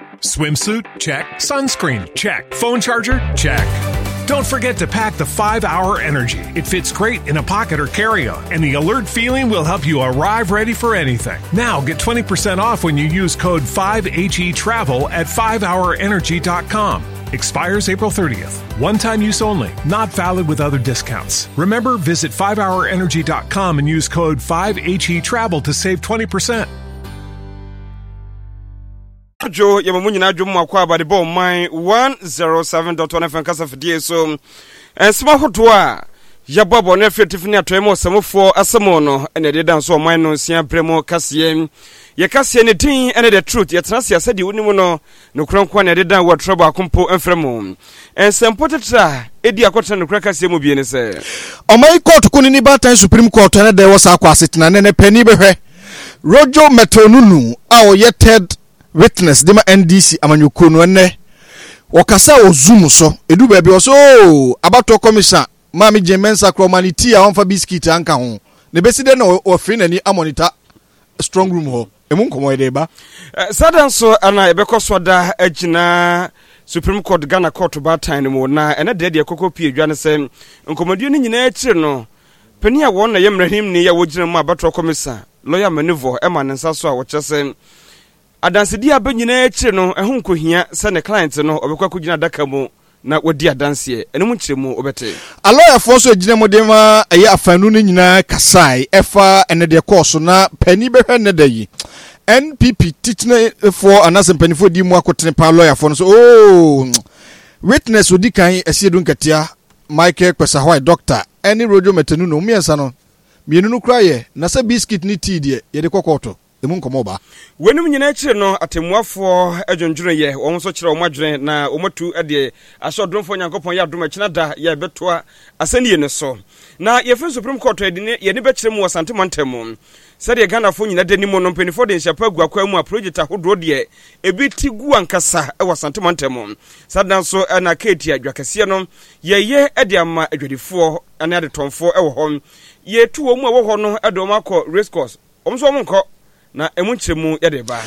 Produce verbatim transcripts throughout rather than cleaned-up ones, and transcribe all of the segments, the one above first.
Swimsuit? Check. Sunscreen? Check. Phone charger? Check. Don't forget to pack the five hour Energy. It fits great in a pocket or carry-on, and the alert feeling will help you arrive ready for anything. Now get twenty percent off when you use code five H E travel at five hour energy dot com. Expires April thirtieth. One-time use only. Not valid with other discounts. Remember, visit five hour energy dot com and use code five H E travel to save twenty percent. Joe, you have a job about the ball mine one oh seven point one F M Casa for D S O and smart hotwa. Yabab on F Tiffany at Tremo, some for Asamono, and they dance on mine on Sian Premo Cassian. Yakasian a teen and the truth, yet Nasia said you wouldn't know no crown quan I did what trouble compo and Fremon. And some potatra, Edia Cotton Crackers Mubian say. On my court, Kunibata Supreme Court, and there was a quasitin and a penny behe. Rojo Metonunu, our yet Ted. Witness dema N D C amanyukuno ene wakasa ozumu so edu baby oso abato commission mami jemensa kromanity a onfa biscuit anka ho ne beside na ofri nani amonita strong room ho emu nkomo ede ba sadan so ana ebekọ soda agina Supreme Court Ghana Court ba time mo na ene de de kokko pie dwa ne se nkomodio ni nyina akire no pani a won na yemrahim ni ya wogina mu abato commission lawyer manivo e ma nensa so a wo chese adanse abanyina akire no ehun nkohia se ne client no obekwa kugina daka mu na wodi adanse ene mu nkiremu obete aloya fo so agina modema eye afanu ne nyina kasai efa ene de course na pani behwe ne dayi N P P titne for anase pani fo di mu akotene pa lawyer fo no so oh witness odi kan esiedu nkatia Michael Kwesahwai doctor eni Rojo Metenu no miensa no mienu no kraye na se biscuit ni tea de ye de kokoto emu nkomo ba wenum nyina akire no atemuafo adwondwere ye won so kire omadwere na omatu ade asodronfo nyankopon ya adom akina da ya betoa asanie ne so na ye fe Supreme Court edine ye ne be kire mu wasante montemu sede Ghana fo nyina dani mo no penifo de nhyapa gu akwa mu a project ahodo de ebi tigu ankasa e wasante montemu sadan so na keti adwakase no ye ye ade ama adwadifo ane ade tonfo e wo ho ye tuwo mu a wo ho no ade o makọ race course omso mo nko na emunchemu yadeba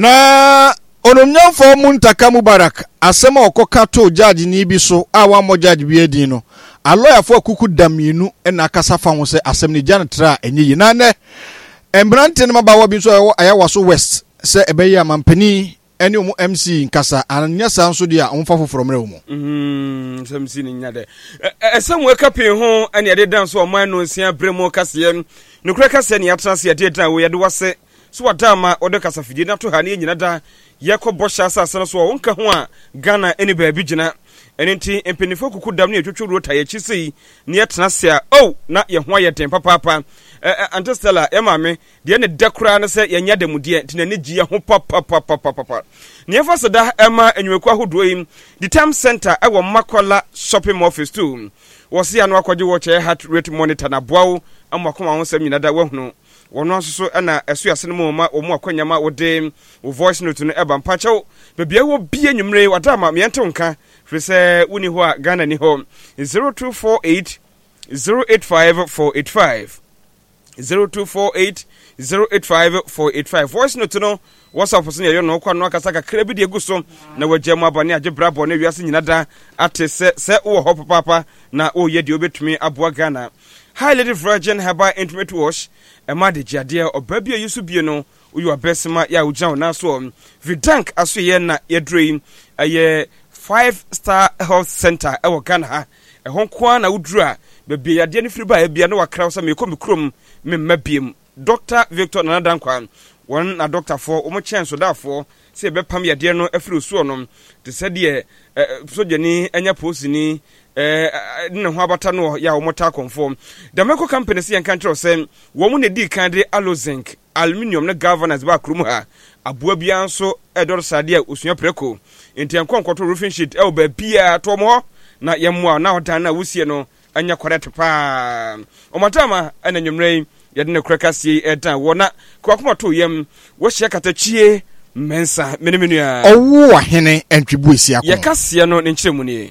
na onomnyamfo Muntaka Mubarak asema okoka to judge ni bi so awa mo judge bi edin no aloya fo kuku damienu na akasafa ho se asem ni janatra enye yinane embrante ne mabawa bi so ayawa so west se ebeyi amampani ene omu M C nkasa anya sanso dia omfa foforo mre omu mhm M C ni nyade esem we kape ho ene yade dance o man no nsia bremo kase no kura kase ne yatrase yade dan we yade wase so wadama ode kasafidi na to ha ne nyina da yakobo shasa asana so wonka ho a Ghana eni baabi gina enenti empenifo kuku dam ne etwotworo ta ye chisi ne yetena se a oh na ye ho ayetem papa papa antestella emame de ne dakura na se ye nya demudie tina ne gi ye ho papa papa papa ne fa so da ema enweku ahodo yi the time center e wo Makola shopping office too wo se anu akwaje wo che heart rate monitor na boawo amakoma ho sam nyina da wahunu wono so na esu ase no ma omu akwanyama wode wo voice note no eba mpacho bebia wo bie nwumre wadama me ente nka firi se woni ho a Ghana ni ho zero two four eight zero eight five four eight five zero two four eight zero eight five four eight five voice note no WhatsApp so ye no kwa no akasa kakra bi de guso na wagyamu abane agebra bo na wiase nyina da ate se se wo ho papa na o ye de obetumi aboa Ghana High Lady Virgin Herbal Intimate Wash ema de giade obabia yusu bie no uyu abesema ya ujan na so Vidank aso ye na ye dream aye five star health center e wo Ghana ha e hon kwa na udura bebia yade ne firi ba e bia no wakra so me komi krom me mabiem Doctor Victor Nanadanka won na doctor for omo chance da for se be pam yade no afiri so no te se de sojani enya posini eh no ho abata no ya omota conform the Meco company say en control say wo mu ne di kan de Alozinc aluminium na governance ba krum ha aboa bia nso edor sade a osua preko enti en konkoto roofing sheet e oba bia to mo na yemmoa na hodan na wusie no anya correct pa omatama ana nwumrei yede ne krakase edan wona kwakoma to yem wo hye katachie mensa menemenu a owo ahene entwibu esi akọ yakase no ne nkyeremu ne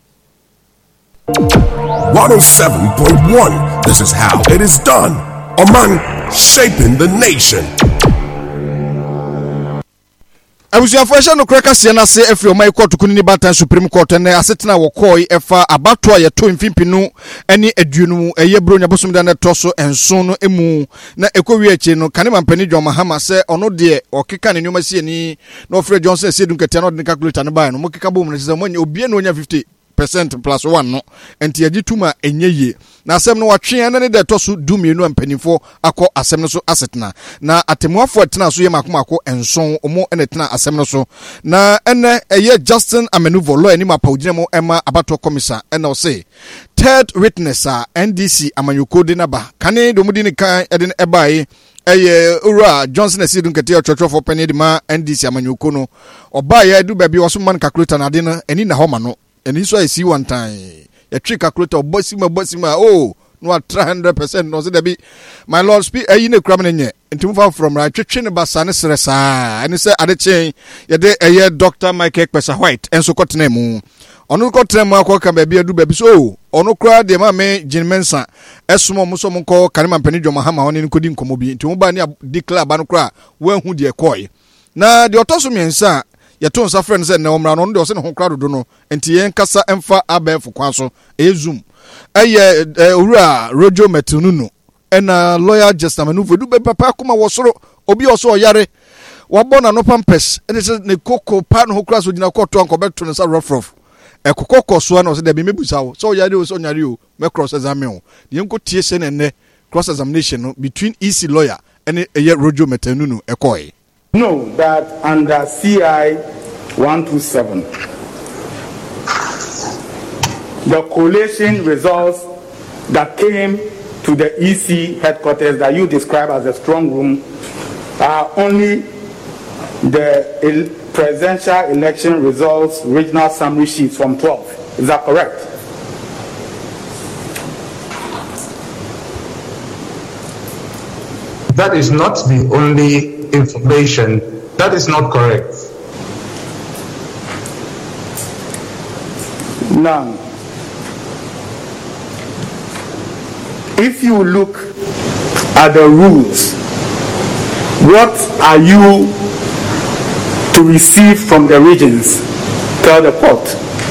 one oh seven point one. This is how it is done. Oman shaping the nation. Abusia for no kraka se na se efri o mai court kunini batan Supreme Court na asetena wo koi efa abato a yeto mfimpinu ene aduonu eye bronya bosom da na toso enso no emu na ekowi achi no kanema mpani John Mahama se ono de okeka ne nyoma sie ni no Fred Johnson se dun ketia no de calculator ne ba no mokeka bom ne se mo obie no nya fifty percent plus one no enti agituma enyeye na asem no watwe na ne de toso du mienu ampanifo akọ asem no so asetena na atemuafo atena so ye makomako enson omo ene tena asem no so na ene eye Justin Amenuvo lo eni mapawgina mo ema abato commissioner ene o say third witness a N D C amanyoko de na ba kane do mudi ni kan ede ne ebae eye ura Johnson Esidun ketia chocho for penny de ma N D C amanyoko no obaye du baby waso man calculator na de no eni na homa no eni so I see one time ya trick calculator bosima bosima oh no three hundred percent no say there be my lord speak ayi ne kram ne ntimfa from right twetwe ne basa ne seresa eni say ade chen ye de eye Doctor Michael Pesa White enso kotena mu onu kotena mu akọ kan baby adu baby so onu kra de ma me jinmensa esomo muso mo ko kanema mpani John Mahama oni nkodi nkomo bi ntimu ba ne declare ba no kra wan hu de koi na de otoso miensa yeton sa friend say na omra no de se ne ho kra dodo no enti yen kasa emfa abefo kwa so e zoom eye owura Rojo Metununu ena lawyer Justin Amenuvo du be papa kuma wosoro obi oso oyare wabona no pampers ene se ne koko pa no kra so gina koto anko beto ne sa rough rough e kokoko so na o se de be mebusa wo so oyare o so nyare o me cross examine o de enko tie se ne ne cross examination no between E C lawyer and eye Rojo Metununu ekoi. No, that under C I one two seven, the collation results that came to the E C headquarters that you describe as a strong room are only the el- presidential election results regional summary sheets from twelve. Is that correct? That is not the only information. That is not correct. Now, if you look at the rules, what are you to receive from the regions? Tell the court.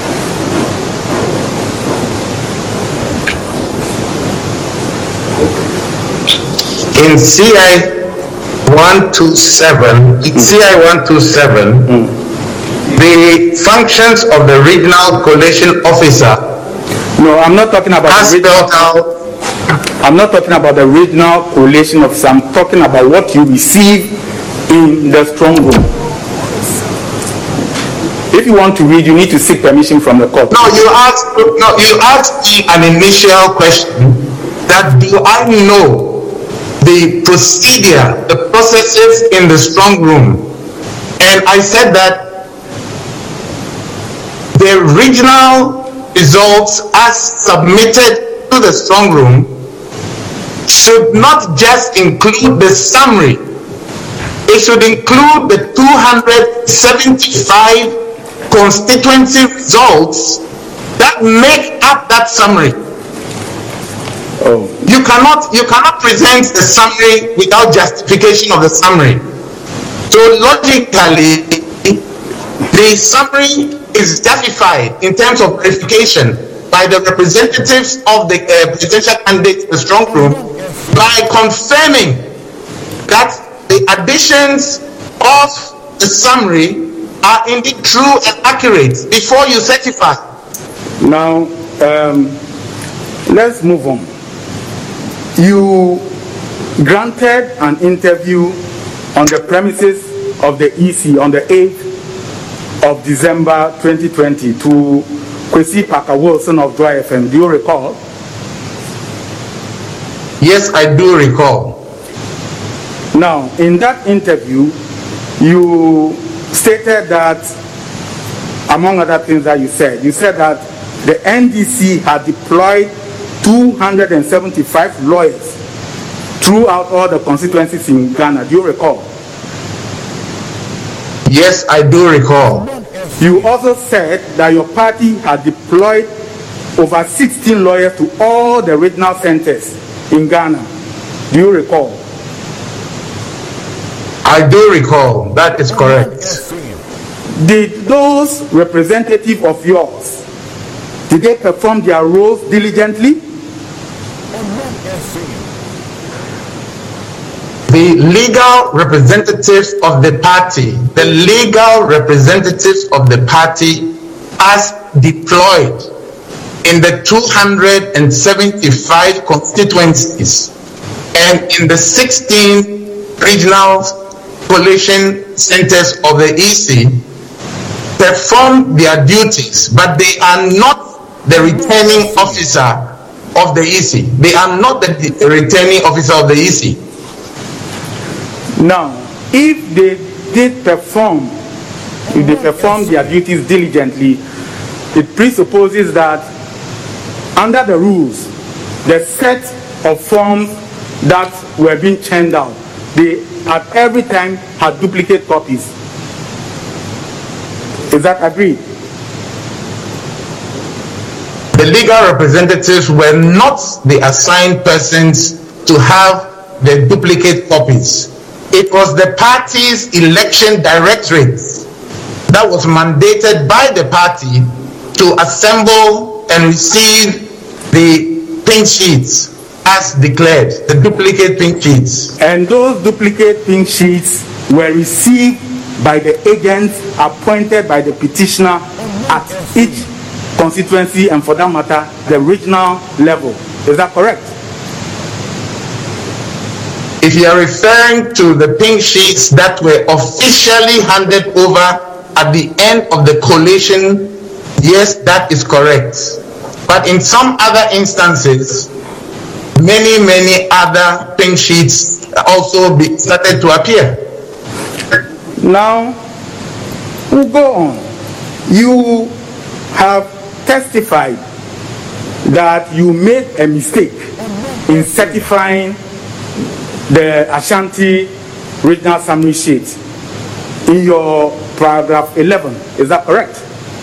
In C I one two seven, C I one two seven, mm. the functions of the regional collation officer. No, I'm not talking about the regional, out. I'm not talking about the regional collation officer. I'm talking about what you receive in the strong room. If you want to read, you need to seek permission from the court. No, you asked. No, you asked me an initial question. That do I know the procedure, the processes in the strong room? And I said that the regional results as submitted to the strong room should not just include the summary. It should include the two hundred seventy-five constituency results that make up that summary. Oh. You cannot you cannot present the summary without justification of the summary. So logically, the summary is justified in terms of verification by the representatives of the uh, presidential candidates in the strong room by confirming that the additions of the summary are indeed true and accurate before you certify. Now, um, let's move on. You granted an interview on the premises of the E C on the eighth of December twenty twenty to Kwesi Parker Wilson of Dry F M. Do you recall? Yes, I do recall. Now, in that interview, you stated that, among other things that you said, you said that the N D C had deployed two hundred seventy-five lawyers throughout all the constituencies in Ghana. Do you recall? Yes, I do recall. You also said that your party had deployed over sixteen lawyers to all the regional centers in Ghana. Do you recall? I do recall. That is correct. did those representatives of yours, did they perform their roles diligently? The legal representatives of the party, the legal representatives of the party as deployed in the two hundred seventy-five constituencies and in the sixteen regional coalition centers of the E C perform their duties, but they are not the returning officer of the E C. They are not the returning officer of the E C. Now, if they did perform, if they perform their duties diligently, it presupposes that under the rules, the set of forms that were being churned out, they at every time had duplicate copies. Is that agreed? The legal representatives were not the assigned persons to have the duplicate copies. It was the party's election directorate that was mandated by the party to assemble and receive the pink sheets as declared, the duplicate pink sheets. And those duplicate pink sheets were received by the agents appointed by the petitioner at each constituency and, for that matter, the regional level. Is that correct? If you are referring to the pink sheets that were officially handed over at the end of the collation, yes, that is correct. But in some other instances, many, many other pink sheets also be started to appear. Now, we'll go on. You have testified that you made a mistake in certifying the Ashanti regional summary sheet in your paragraph eleven. Is that correct?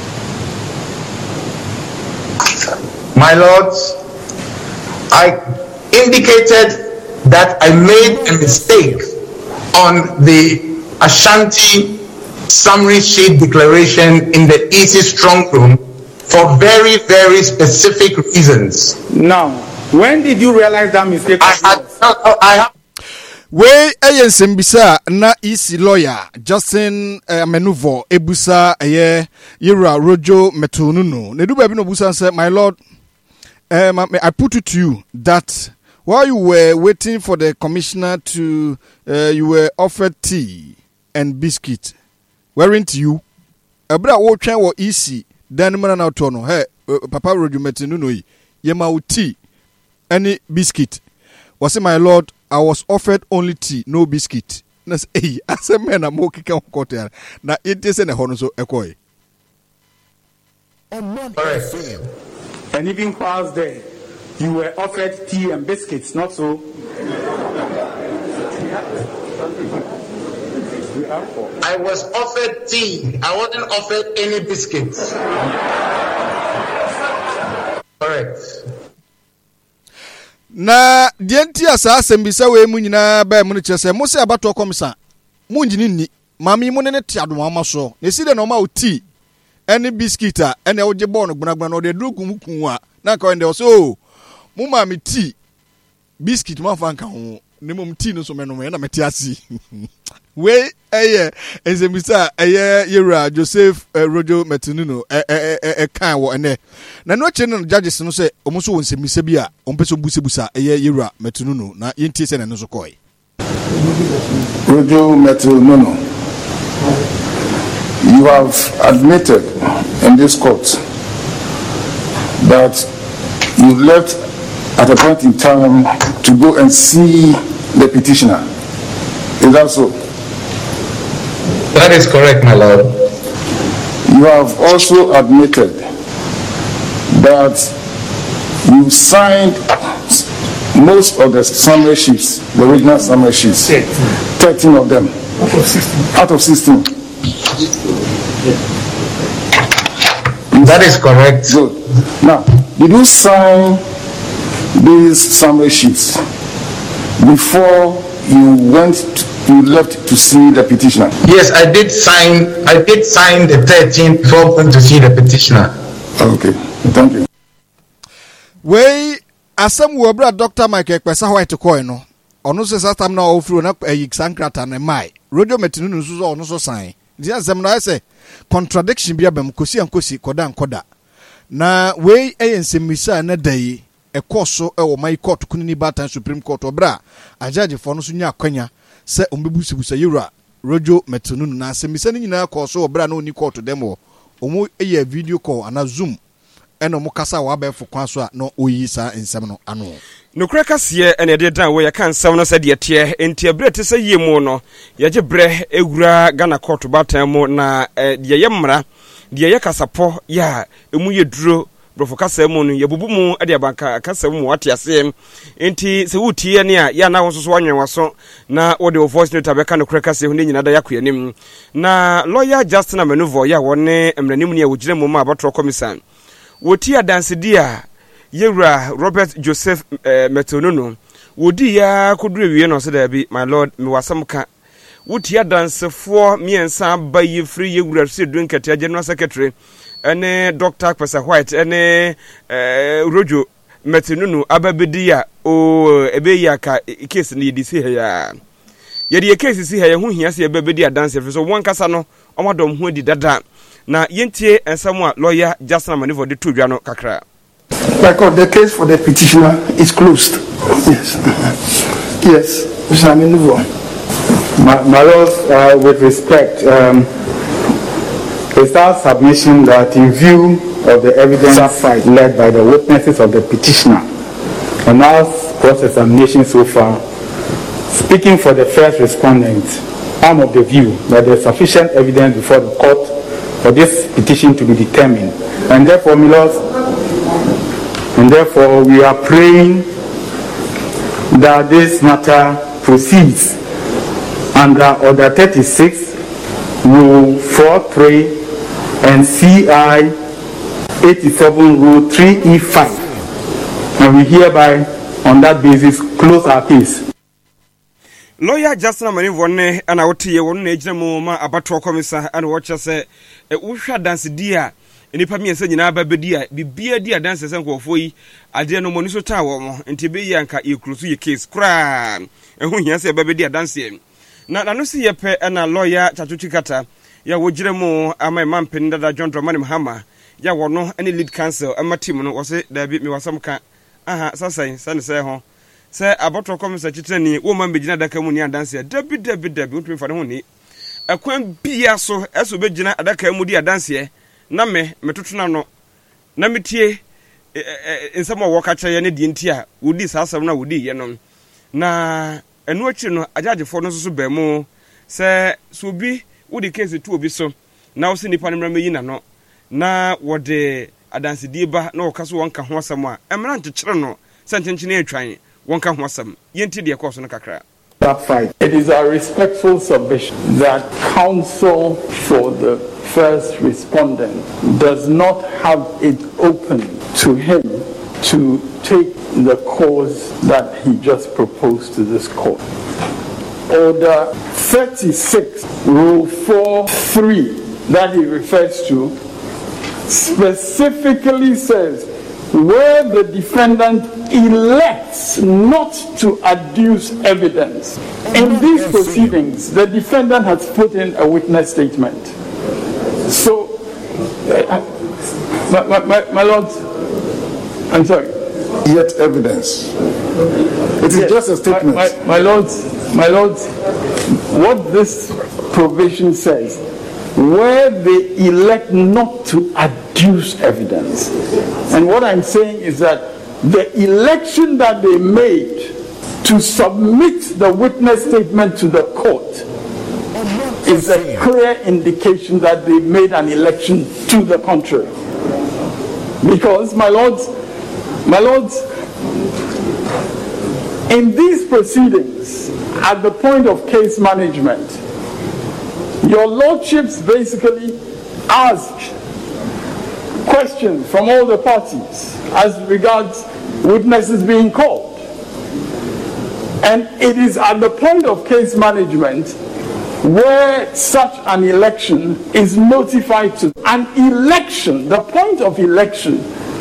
My lords, I indicated that I made a mistake on the Ashanti summary sheet declaration in the E C strong room for very, very specific reasons. Now, when did you realize that mistake? I had, no, I have. We ayen sembisa na E C lawyer Justin uh, Menuvo ebusa eye Yera Rojo Metununu. Ne do baby no busa say, my lord, um, I put it to you that while you were waiting for the commissioner to, uh, you were offered tea and biscuit, weren't you? Abra wo twen wo E C dan mana na to no. Hey, uh, Papa Rojo Metununu yi yema wo tea any biscuit. Was it, my lord? I was offered only tea, no biscuit. Na say, hey, as a man, I'm okay. Can kote na it is in a hono so ekoi. And even whilst there, you were offered tea and biscuits, not so? I was offered tea. I wasn't offered any biscuits. Correct. Na dienti asa asembisa we mu nyina ba mu ne kyese mo se abato komisa mu ngini ni mami mu ne ne tiado ama so ne si de no ma o tea any biscuit a ene wo je bo no gbunagbuna no de duro kum kun a na ka ende so mu mami tea biscuit ma fa nka ho ne mum tea no so me no me na meti asi we eye ezemisa eye Yera Joseph uh, Rojo Metununu e e e kan wo ene na no che no judges no se omo so wonsemisa bi a ompeso busebusa eye Yera Metununu na yentie se na no so koi Rojo Metununu, you have admitted in this court that you left at a point in time to go and see the petitioner. Is that so? That is correct, my lord. You have also admitted that you signed most of the summary sheets, the original summary sheets, thirteen of them, out of sixteen. That is correct. Good. Now, did you sign these summary sheets before you went to, you left to see the petitioner? Yes, I did sign. I did sign the thirteenth before going to see the petitioner. Okay, thank you. Wey asem wo bra Doctor Michael Pesa White coin no. Ono se sa tam na ofru na sankrata na mai. Radio metinu nso so ono so sign. Dia asem na say contradiction bia bam kosi ankosi koda ankoda. Na wey eyensemmisa na dai ekoso e wo mai court kunini batan Supreme Court obra ajaje fo no so nya akwanya se ombebusibusa yura rojo metunu na asemmisa ni nyina koso obra na oni court demo omo eye video call ana zoom eno mo kasa wa ba fo kwa so a no oyi sa ensem no ano no kraka sie ene de dan we ya kan nsem no se de tie enti abre te se yie mu no ye je bre egura Ghana court batan mu na de ye mmra de ye kasapo ya emu ye duro brofo kasa mu no ye bubu mu de abanka kasa mu wate ase enti se wutie ne a ya na wo so wanwen waso na wo de voice note abeka no kraka se hu ne nyina da yakoyanim na lawyer Justin Amenuvo ya wone emranim ne a wogire mu ma abatro commission woti adansedi a yewra Robert Joseph eh, Metonono wodi ya kodure wie no so da bi my lord me wasam ka woti adansefo miensa ba ye free yewra se dunkete general secretary ene Doctor Pesa White ene eh, Rojo Metonono ababedi ya o ebe ya ka case ni di se ya ye di case si ya hu hia se ababedi adanse so won kasa no omadom hu di dada na yentie ensam a lawyer Justin Amenuvo de to dwa no kakra. Like the case for the petitioner is closed. Yes. Yes, Mister Amenuvo. My, my lord, uh, with respect, um, it's our submission that in view of the evidence led by the witnesses of the petitioner and our cross-examination so far, speaking for the first respondent, I'm of the view that there's sufficient evidence before the court for this petition to be determined. And therefore, my lord, and therefore we are praying that this matter proceeds under Order thirty-six, Rule four three, and C I eighty-seven, Rule three E five. And we hereby, on that basis, close our case. Lawyer Justin Amenuvo ne ana wotie won na ejina mu ma abatro komisa ana wo kyese e wo hwa dance dia enipa miense nyina ba bedi a bibia dia dance se nkofo yi ade no mo ni so taa wo mo enti be yi anka e krusu ye case kra ehu hia se ba bedi dance na na no si ye pe ana lawyer Chachuchikata ya wo gire mu ama mampen dada John Dramani Mahama ya wo no any lead counsel ama team no wo se da bi mi wasam ka aha sasan sane se ho se abatro komisa chitrani wo man begina adaka mu ni adanse dabi dabi dabi utumi fa ne ho ni akwan bia so eso begina adaka mu di adanse na me metotona no na metie ensamo wo ka kye ne di ntia wodi sasam na wodi ye no na enu achi no ajagefo no so ba mu se so bi wodi case tu obi so na wo se nipa ne mra meyi na no na wode adanse die ba na wo ka so wonka ho asam a emra nkyekere no sentenchine atwan wonka ho asam yenti de course no kakra. It is our respectful submission that counsel for the first respondent does not have it open to him to take the course that he just proposed to this court. Order thirty-six, Rule four three, that he refers to, specifically says where the defendant elects not to adduce evidence. In these proceedings, the defendant has put in a witness statement. So, uh, my, my, my, my lord, I'm sorry. Yet evidence. It is yes, just a statement. My, my, my lord, my lord, what this provision says, where they elect not to adduce evidence. And what I'm saying is that the election that they made to submit the witness statement to the court is a clear indication that they made an election to the contrary. Because, my lords, my lords, in these proceedings, at the point of case management, your lordships basically asked questions from all the parties as regards witnesses being called. And it is at the point of case management where such an election is notified to. An election, the point of election,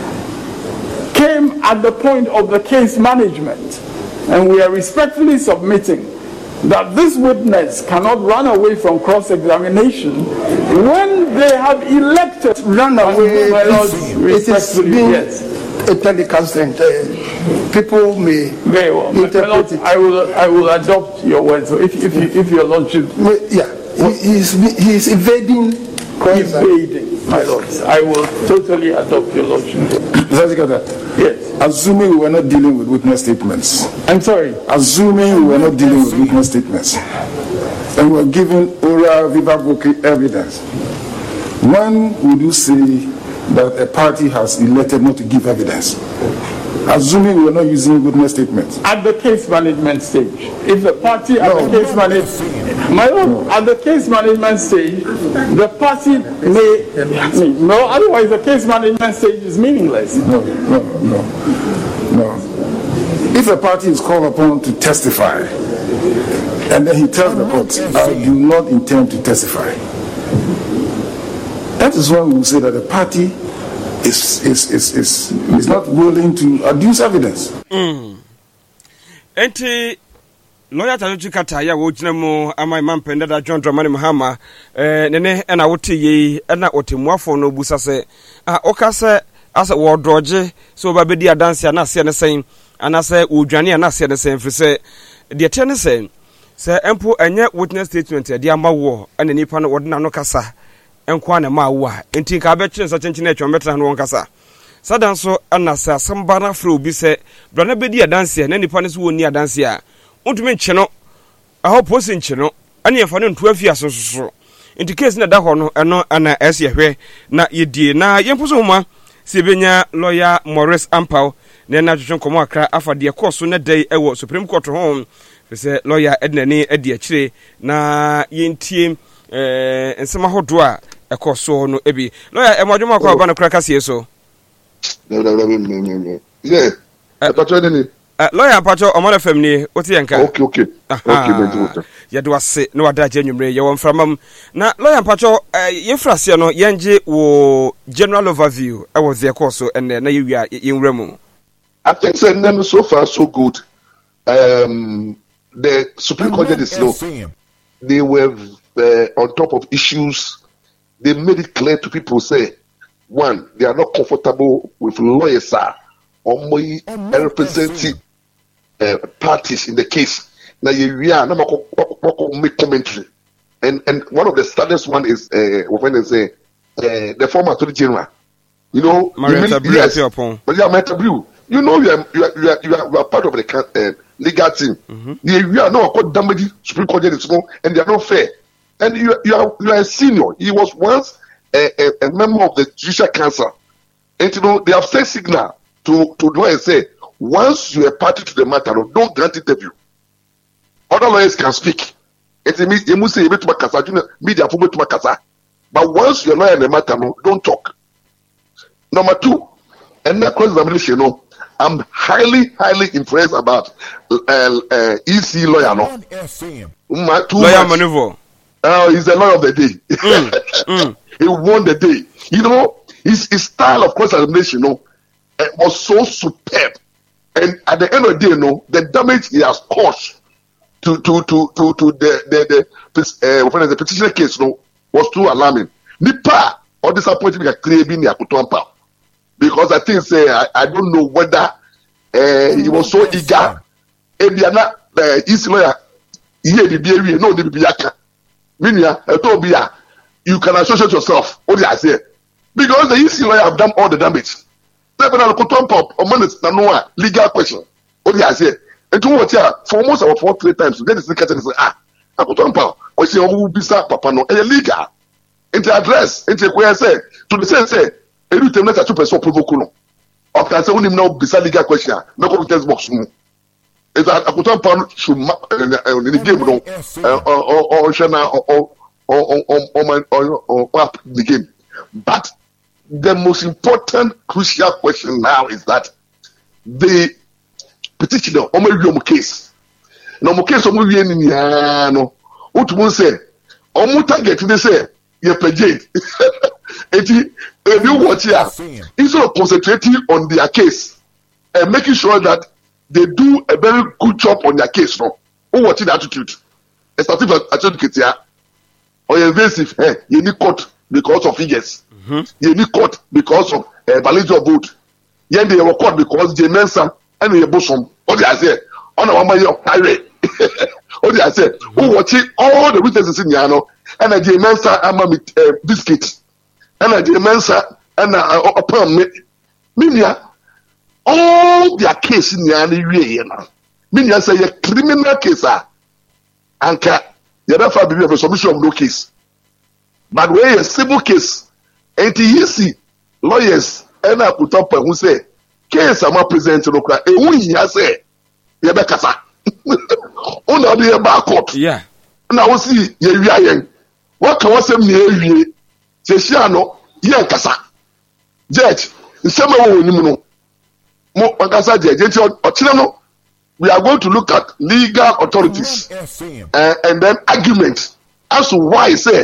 came at the point of the case management. And we are respectfully submitting that this witness cannot run away from cross-examination when they have elected to run away. My Lord, it is being yes. a telecast, and uh, people may very well. Interpret it. I will, I will adopt your words. So if, if, you, if your lordship, yeah, he is he is evading, evading, my lord. I will totally adopt your lordship. Yes. Assuming we were not dealing with witness statements. I'm sorry. Assuming we were not dealing with witness statements, and we were giving oral viva voce evidence, when would you say that a party has elected not to give evidence? Assuming we were not using witness statements. At the case management stage. If the party at no. the case management, my lord, no. at the case management stage, the party may, no, otherwise the case management stage is meaningless. No, no, no, no. If a party is called upon to testify, and then he tells the court, I do not intend to testify, that is when we will say that the party is is is is, is not willing to adduce evidence. Mm. Enti lawyer Tajuchi Kata ya wo gyina mu amai mampenda da John Dramani Mahama eh nene na wote yi na otemuafo no busa se ah okase asa wo droge so ba bedi adanse na se ne sen anase odwane na se ne sen fise de te ne sen se empo enye witness statement de amba wo na nipa no wodena no kasa enkwa na ma wo a enti ka be kire so kyenkyen na etwa metra no won kasa sadan so anasa asamba na fra obi se brana bedi adanse na nipa ne so woni adanse a ontumi nche no aho posi nche no ane yefa no ntu afia so so enti case na da ho no eno ana ese yehwe na yedie na yempuso homa se benya lawyer Morris Ampao na na twetwe komo akra afade course na dai ewo Supreme Court ho se lawyer Ednani adi akire na yentie eh ensema hodo a ekoso no ebi lawyer emodwoma akwa ba no kra kase so no no no no yeah patro Uh, lawyer Pacho Omar F M ni oti yanka. Okay okay. Okay benjo. Ya do ase no wada je nwumre ye won framam. Na lawyer Pacho uh, ye frase no yenje wo general overview e wo the course and na ye wia ye nwremu. I think say so far so good. Um the Supreme Court is slow. They were uh, on top of issues. They made it clear to people say one, they are not comfortable with lawyers sir or my representing Uh, parties in the case. Now you are not make commentary, and and one of the saddest one is uh, when they say uh, the former Attorney General. You know, Marietta Brew. Yes, but yeah, Marietta Brew. You know, you are you are you are, you are, you are part of the uh, legal team. Mm-hmm. You are not called damage Supreme Court judges, and they are not fair. And you you are you are a senior. He was once a, a, a member of the Judicial Council, and you know they have sent signal to to lawyers say, once you are party to the matter, don't grant interview. Other lawyers can speak. It means you must say you to makasa, media to makasa. But once you're lawyer in the matter, don't talk. Number two, and that cross examination, you know, I'm highly, highly impressed about uh, uh, E C lawyer. No, My, lawyer Manuvo. Uh, he's a lawyer of the day. Mm, mm. He won the day. You know, his, his style of cross examination, you know, uh, was so superb. And at the end of the day, you know, the damage he has caused to to to to, to the the the, uh, the petitioner case, you know, was too alarming. Nipa or disappointing me craving Yakutompa, because I think say I, I don't know whether uh, he was so eager. And they are not uh, easy lawyer. Here the B A no the B A Minia Etobia. You can associate yourself. What did I say? Because the easy lawyer have done all the damage. Seven and Kotompa or minutes na no legal question. What did I say? And two what here for almost about four three times. Then the catch and say ah Kotompa. What you who bisa papa no illegal. Into address into where say to the sense say every time let two person provoke no. Or can say only now bisa legal question. No go test box no. It's a Kotompa should in the game no or or or shana or or or or or the game. But the most important, crucial question now is that the petitioner, Omeriomo case, na mo case mo wie ni ya no utumu say omu target dey say ye pejade eti if you watch here instead of concentrating on their case and making sure that they do a very good job on their case no who watch the attitude a stative attitude here or invasive eh you need court because of figures mm-hmm. you need court because of uh, validity of vote yen they were court because J Mensa and the bosom what they say on our money of highway what they say who watching all the witnesses in Yano and a J Mensa and my uh, biscuits and a J Mensa and a upon me minia all their case in Yano you know minia say a criminal case ah anka you never be a submission of no case but where a civil case and easy lawyers and I put up who say case am present no kra e wu yin say ye be kasa ona dey back court yeah na wo see ye wi ayen what can wasem na ewie se hia no ye kasa judge nsema wo nim no mo kasa judge enti o kire no we are going to look at legal authorities uh, and then argument as to why say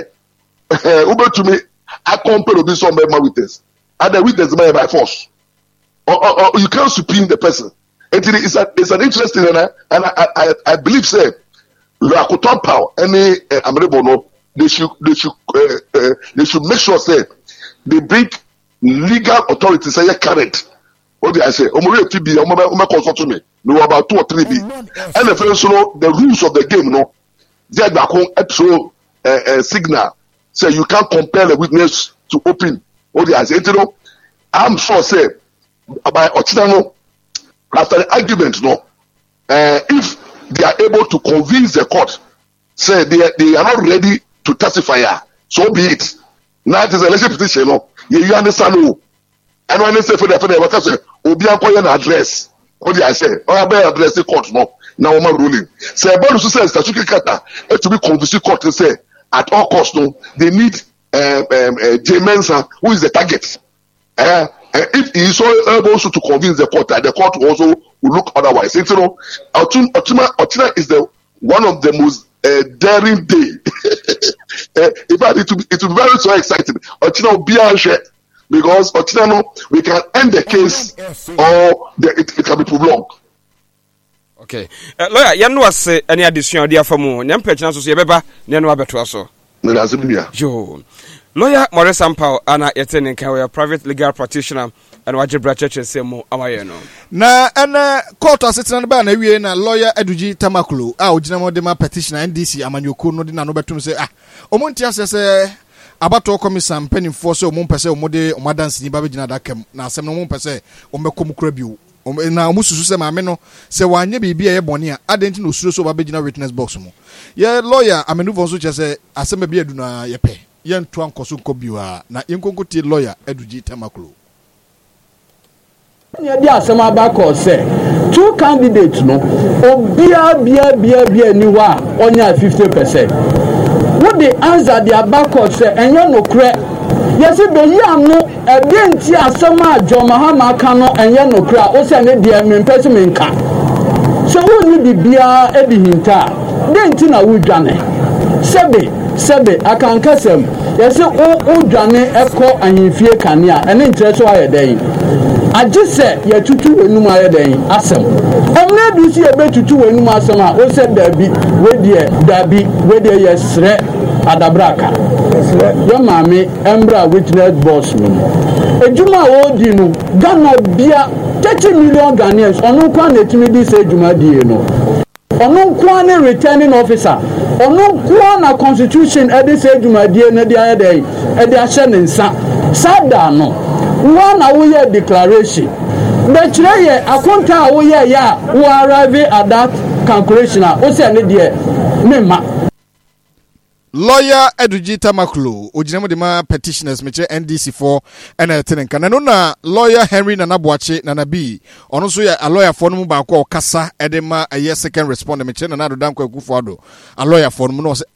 uh, to me I compare with some member witness and the witness by force or, or, or you can't subpoena the person. It is a, it's an interesting and I, and I, I, I believe say Rakutan Power any uh, Amrebono they should they should uh, uh, they should make sure say they bring legal authorities say current. What did I say? Omori T B Omori Omori consult to me. No about two or three B. And the first know the rules of the game. No, they back on episode uh, uh, signal. Say you can't compel a witness to open. What did I say? You know, I'm sure say by Ochinano after the argument. No, uh, if they are able to convince the court, say they they are not ready to testify. So be it. Now it is a election petition. No, you, you understand? No. And when they say for the for the what say obi akoye na address what did I say or be address the court no na woman ruling say about so say statutory kata e to be convince court to say at all cost no they need um, um, uh, J Mensa who is the target uh, uh, if he is so able also to convince the court that the court also will look otherwise. You know, Otima Otina is the one of the most uh, daring day. uh, in fact, it will be, it will be very so exciting. Otina will be our share. Because Otinano, we can end the case or the, it, it can be prolonged. Okay. Uh, lawyer, you know what's uh, any addition dear for more? Nyam pechana so yebeba, nyano abeto aso. Nazimia. Jo. Lawyer Maurice Sampao ana yetene nka we private legal practitioner and wajibra church say mo amaye no. Na ana court assistant ba na wie na lawyer Eduji Tamakulu a ogina mo de ma petitioner N D C amanyoko no de na no betum say ah omonti asese abato komisa mpeni force o mo pese o mo de o madansi ni ba be gina da kem na asem no mo pese o mekom kura biu na mo susu se maame no se wanye bibia ye bone a adenti no suro so ba be gina witness box mo ye lawyer amenu vonso che se asem bia du na ye pe ye nto ankoso nko biu na yenkonko lawyer Eduji Tamakulu ye dia asem abako se two candidates no obia bia bia bia ni wa onya fifty percent. What the answer their backcourt say and you no cre yes be ya no e be nti asema John Mahama ka no and you no cre o say ne dia me person me nka so who ni bibia e di hinta de nti na wo dwane sebe sebe akanka sem yes o o dwane ekọ ahimfie kanea ene ntre so aye den aje se ye tutu enum aye den asem emna du si e be tutu enum asem a o se dabi we die dabi we die yesre adabraka yo mami embra witness boss no ejuma wo di no Ghana bia thirty million Ghanaians onu kwa na etimi di se ejuma die no onu kwa na returning officer onu kwa na constitution e di se ejuma die na di aye dey e di ahye ne nsa sada no one na we declaration the chire akonta wo ye ya wo arrive at that calculation o se ne die mema lawyer Eduji Tamakulu ojinamo de ma petitioners meche N D C for ena tenenka na no na lawyer Henry Nanabuache Nanabi ono so ya a lawyer for no mu ba ko kasa edema a year second responder meche na do danko akufo ado a lawyer for no no say ah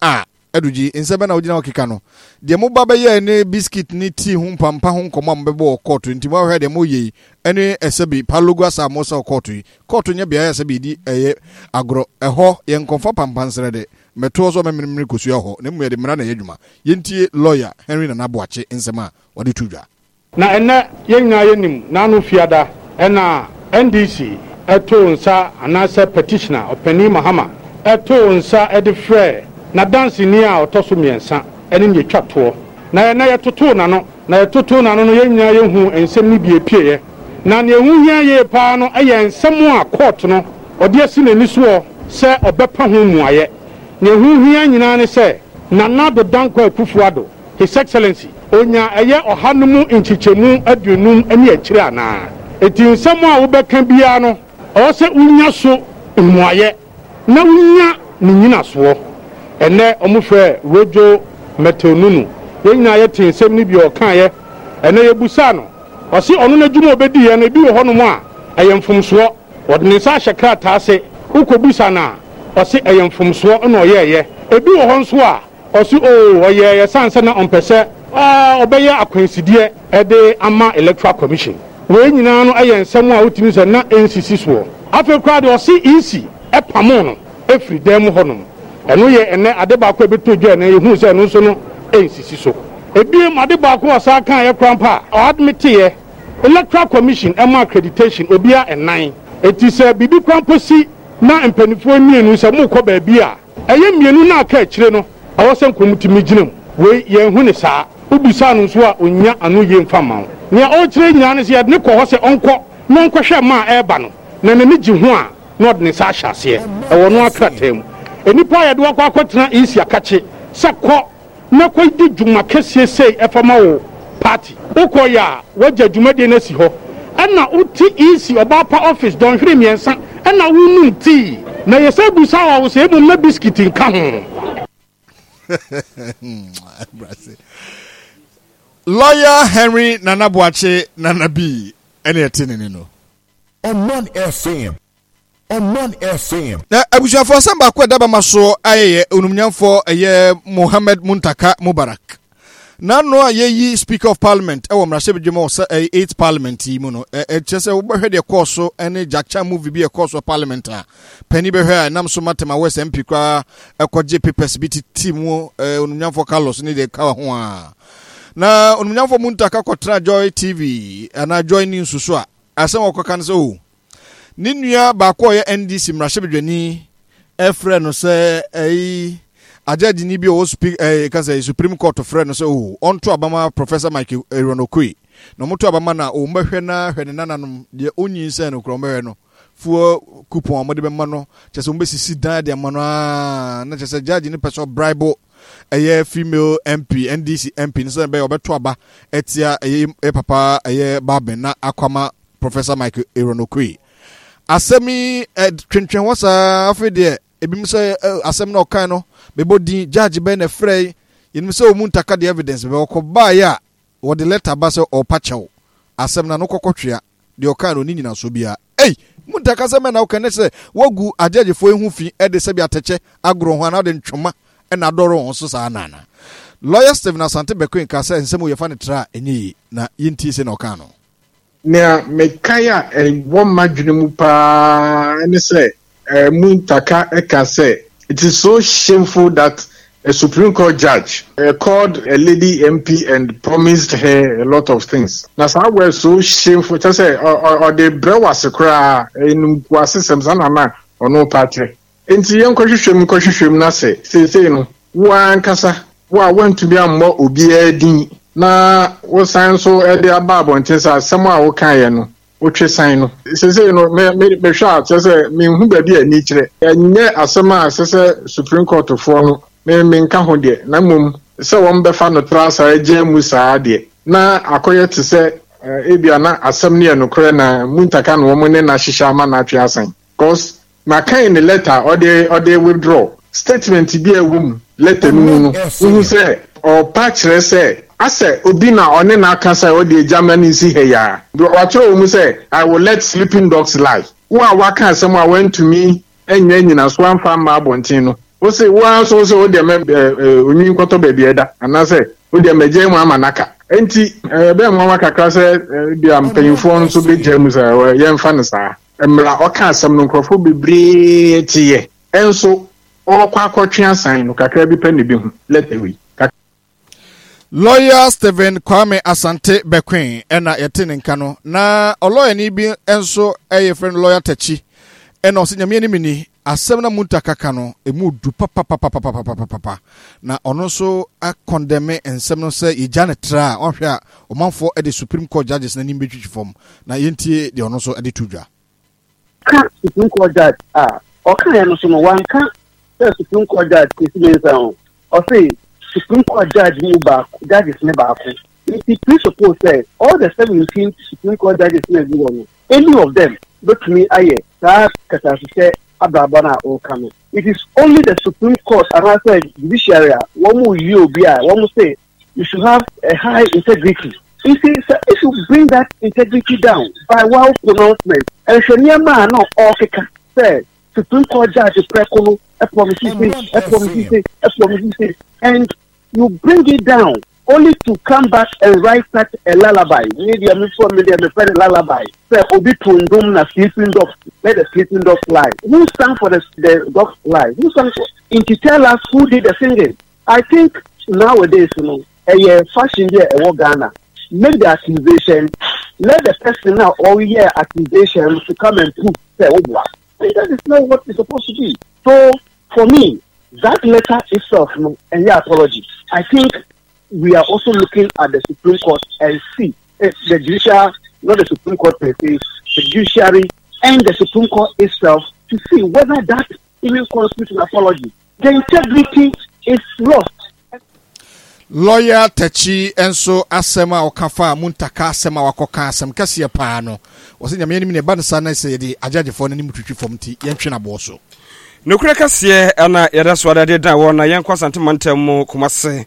Eduji insebe na ojina okika no de mo ba ye ne biscuit ni tea hu pampa hu komo mbebo court nti mo hwe de mo yi ene esebi palugwa sa mo sa court yi court nya bia ya sebi di eye agro eho ye nkonfa pampansere de meto so mememre kosu eho ne mu ye de mra na yedwuma yentie lawyer Henry Nanabuache nsema wode tudwa na ene yenya yenim na no fiada ena N D C eto nsa anase petitioner opani Mahama eto nsa edifre na dance ni a otoso miensa ene nye twato na na yetoto na no na yetoto na no no yenya yehu ensem ni bi epieye na ne ehu hia ye pa no eye ensem a court no ode asi na ni so se obepa ho muaye ne ehu hia nyina ne se na na do danko Akufuado His Excellency onya eye ohanumu nchichemu aduonum ene akire ana eti nsem a wo beka bia no o se unya so muaye na unya ni nyina so ene omufre rojo metonunu yenya yete nsem ni bi o kan ye ene yebusa no o se onu na dwuma obedi ye na bi wo hono mu a ayemfumso wode ne sa hyekra ta se ukobusa na o se ayemfumso na oyeye ebi wo hon so a o se o oyeye sanse na ompese ah obeye akwansidie ede ama electoral commission we nyina no aye nsem a wotimi se na N C C so afa kwa de o se E C e pamo no efri dem hono eno ye ene ade ba ko ebeto dwa na yehu se no so no ensisi so ebie made ba ko asa kan ye krampa o admit ye electoral commission ema accreditation obia enan eti se bibi krampo si na empanifo mienu se mu ko ba bia eye mienu na aka akire no awo se nkomutimi ginam we ye hu ne saa ubisa no so a onya anu ye mfama ne o kire nya ne se ye ne ko ho se onko no onko hwe ma eba no na ne gi ho a no de ne saa hyase e wo no akratem enipa ya de wakwa akotena isi akache sakọ na ko di dwuma kese sei efama wo party ukoya waja dwuma de na si ho ana uti isi obapa office don hwere miensa ana wunu ti na yesa busa wa wo se mu na biscuit nka ho lawyer Henry Nanabuache Nanabi ene etinini no on one F M on one F M. Na abushafo samba kwa daba maso ayeye onumnyamfo eye Mohammed Muntaka Mubarak. Na no ayeyi Speaker of Parliament e wo mrahye bidwemo osa eighth Parliament yi mu no e chese wo behwe de course ene Jackcha movie bi e course of Parliament a pani behwe nam so matema West M P kwa ekwaje papers biti team onumnyamfo Carlos ni de kawa ho a. Na onumnyamfo Muntaka kotra Joy T V ana Joy ni nsusu a asem okokan se o Ninua bako ye N D C mrahye efre no se eh ajaji ni bi o speak eh kan say Supreme Court of no se o onto abama Professor Michael Eronokui no moto abama na o mbehwe na hwe ne nananom de onyin se no kro mbehwe no fuo coupon amode be ma no chese mbesisi dan de ma no na chese judge ni person bribe eye female M P N D C M P nso be obeto aba etia eye papa eye baben na akwama Professor Michael Eronokui asemi twentwen wasa afede ebim se asem na okan no bebodi judge be na frey yin se Muntaka the evidence be okoba ya wo the letter ba se opachew asem na no kokotwea de okan no nyina so bia ei Muntaka se me na okan se wagu ajaje fo ehu fi e de se bia teche agro ho na de ntwoma e na doro ho so sa nana lawyer Stephen Asante Bekwin ka se nsem wo yefa ne tra enyi na yinti se na okan no Nia mekaya e won madwene mu pa ene say Muntaka eka say it is so shameful that a Supreme Court judge uh, called a lady M P and promised her a lot of things. Now some were so shameful to say or, or, or the brew was a cry in was systems and or no party. Enti yen kwahwehwem kwahwehwem na say say say no wan kasa wa want to be a more obi edin na wo san so e de ababo ntesa sam a wo kan ye no wo twe san no se se no me me me hwa se se me hu ba bi ani kire enye asem a se se Supreme Court for no me me nka ho de na mum se wo mbe fa no trasa eje mu saa de na akoye te se ebia na asem ne no kore na Muntaka no wo ne na hihya ma na atwe asan cause na kan the letter or they or they withdraw statement bi a wum letter no no who say or patch say ase obi na one na aka say o de Germany si he ya watcho mu say I will let sleeping dogs lie wa wa kan asem a went to me enye nyina so amfa ma abontin no wo say wo so so de me onyin kwato baby eda anase wo de meje mu amanaka enti be mu amaka ka say bi am payinfo nso be jam say ye mfa ne sa emra oka asem no nkrofo bebre tiye enso okwa akotwe asan no kakra bi pa ne bi hu let away. Lawyer Stephen Kwame Asante Bequin ena yetene nka no na lawyer ni bi enso eye friend lawyer Tachi ena osinyame ni mini asem na muntaka ka no emu du papa papa papa papa papa na ono so a condemn ensem no say ejane tra ohwe a omanfo e the Supreme Court judges na nimbe twitwi form na yentie de ono so e de tudwa ka Supreme Court judge ah o kan ya no so no wan ka Supreme Court judge kesi be say o say Supreme Court judge ni back judges ni back it presuppose say all the seventeen Supreme Court judges ni go no any of them but me aye that kata say ababana o come it is only the Supreme Court and I said judiciary one more you be one more say you should have a high integrity. If you, if you bring that integrity down by wild pronouncement and sheniama no okeka say Supreme Court judge is prekono a promise a promise a promise and you bring it down only to come back and write such a lullaby. Media me for media me for a lullaby. Say obi tundum na sleeping dog, let the sleeping dog fly. Who sang for the the dog fly? Who sang for? In to tell us who did the singing. I think nowadays, you know, a fashion here a Ghana. Make the accusation. Let the person now all year accusation to come and prove. Say, oh, what? That is not what it's supposed to be. So for me, that letter itself, you know, and your apology. I think we are also looking at the Supreme Court and see if the judicial, not the Supreme Court per se, the judiciary and the Supreme Court itself to see whether that even constitutes an apology. The integrity is lost. Lawyer Tachi enso asema okafa muntaka asema wakoka asem kase pa no wose nyame ni ne ba nsa na se de ajagefo no ni mutwitwi fom ti yentwe na boso nokure kase ana yeda so adade dan wona yenkwa santemantam kumase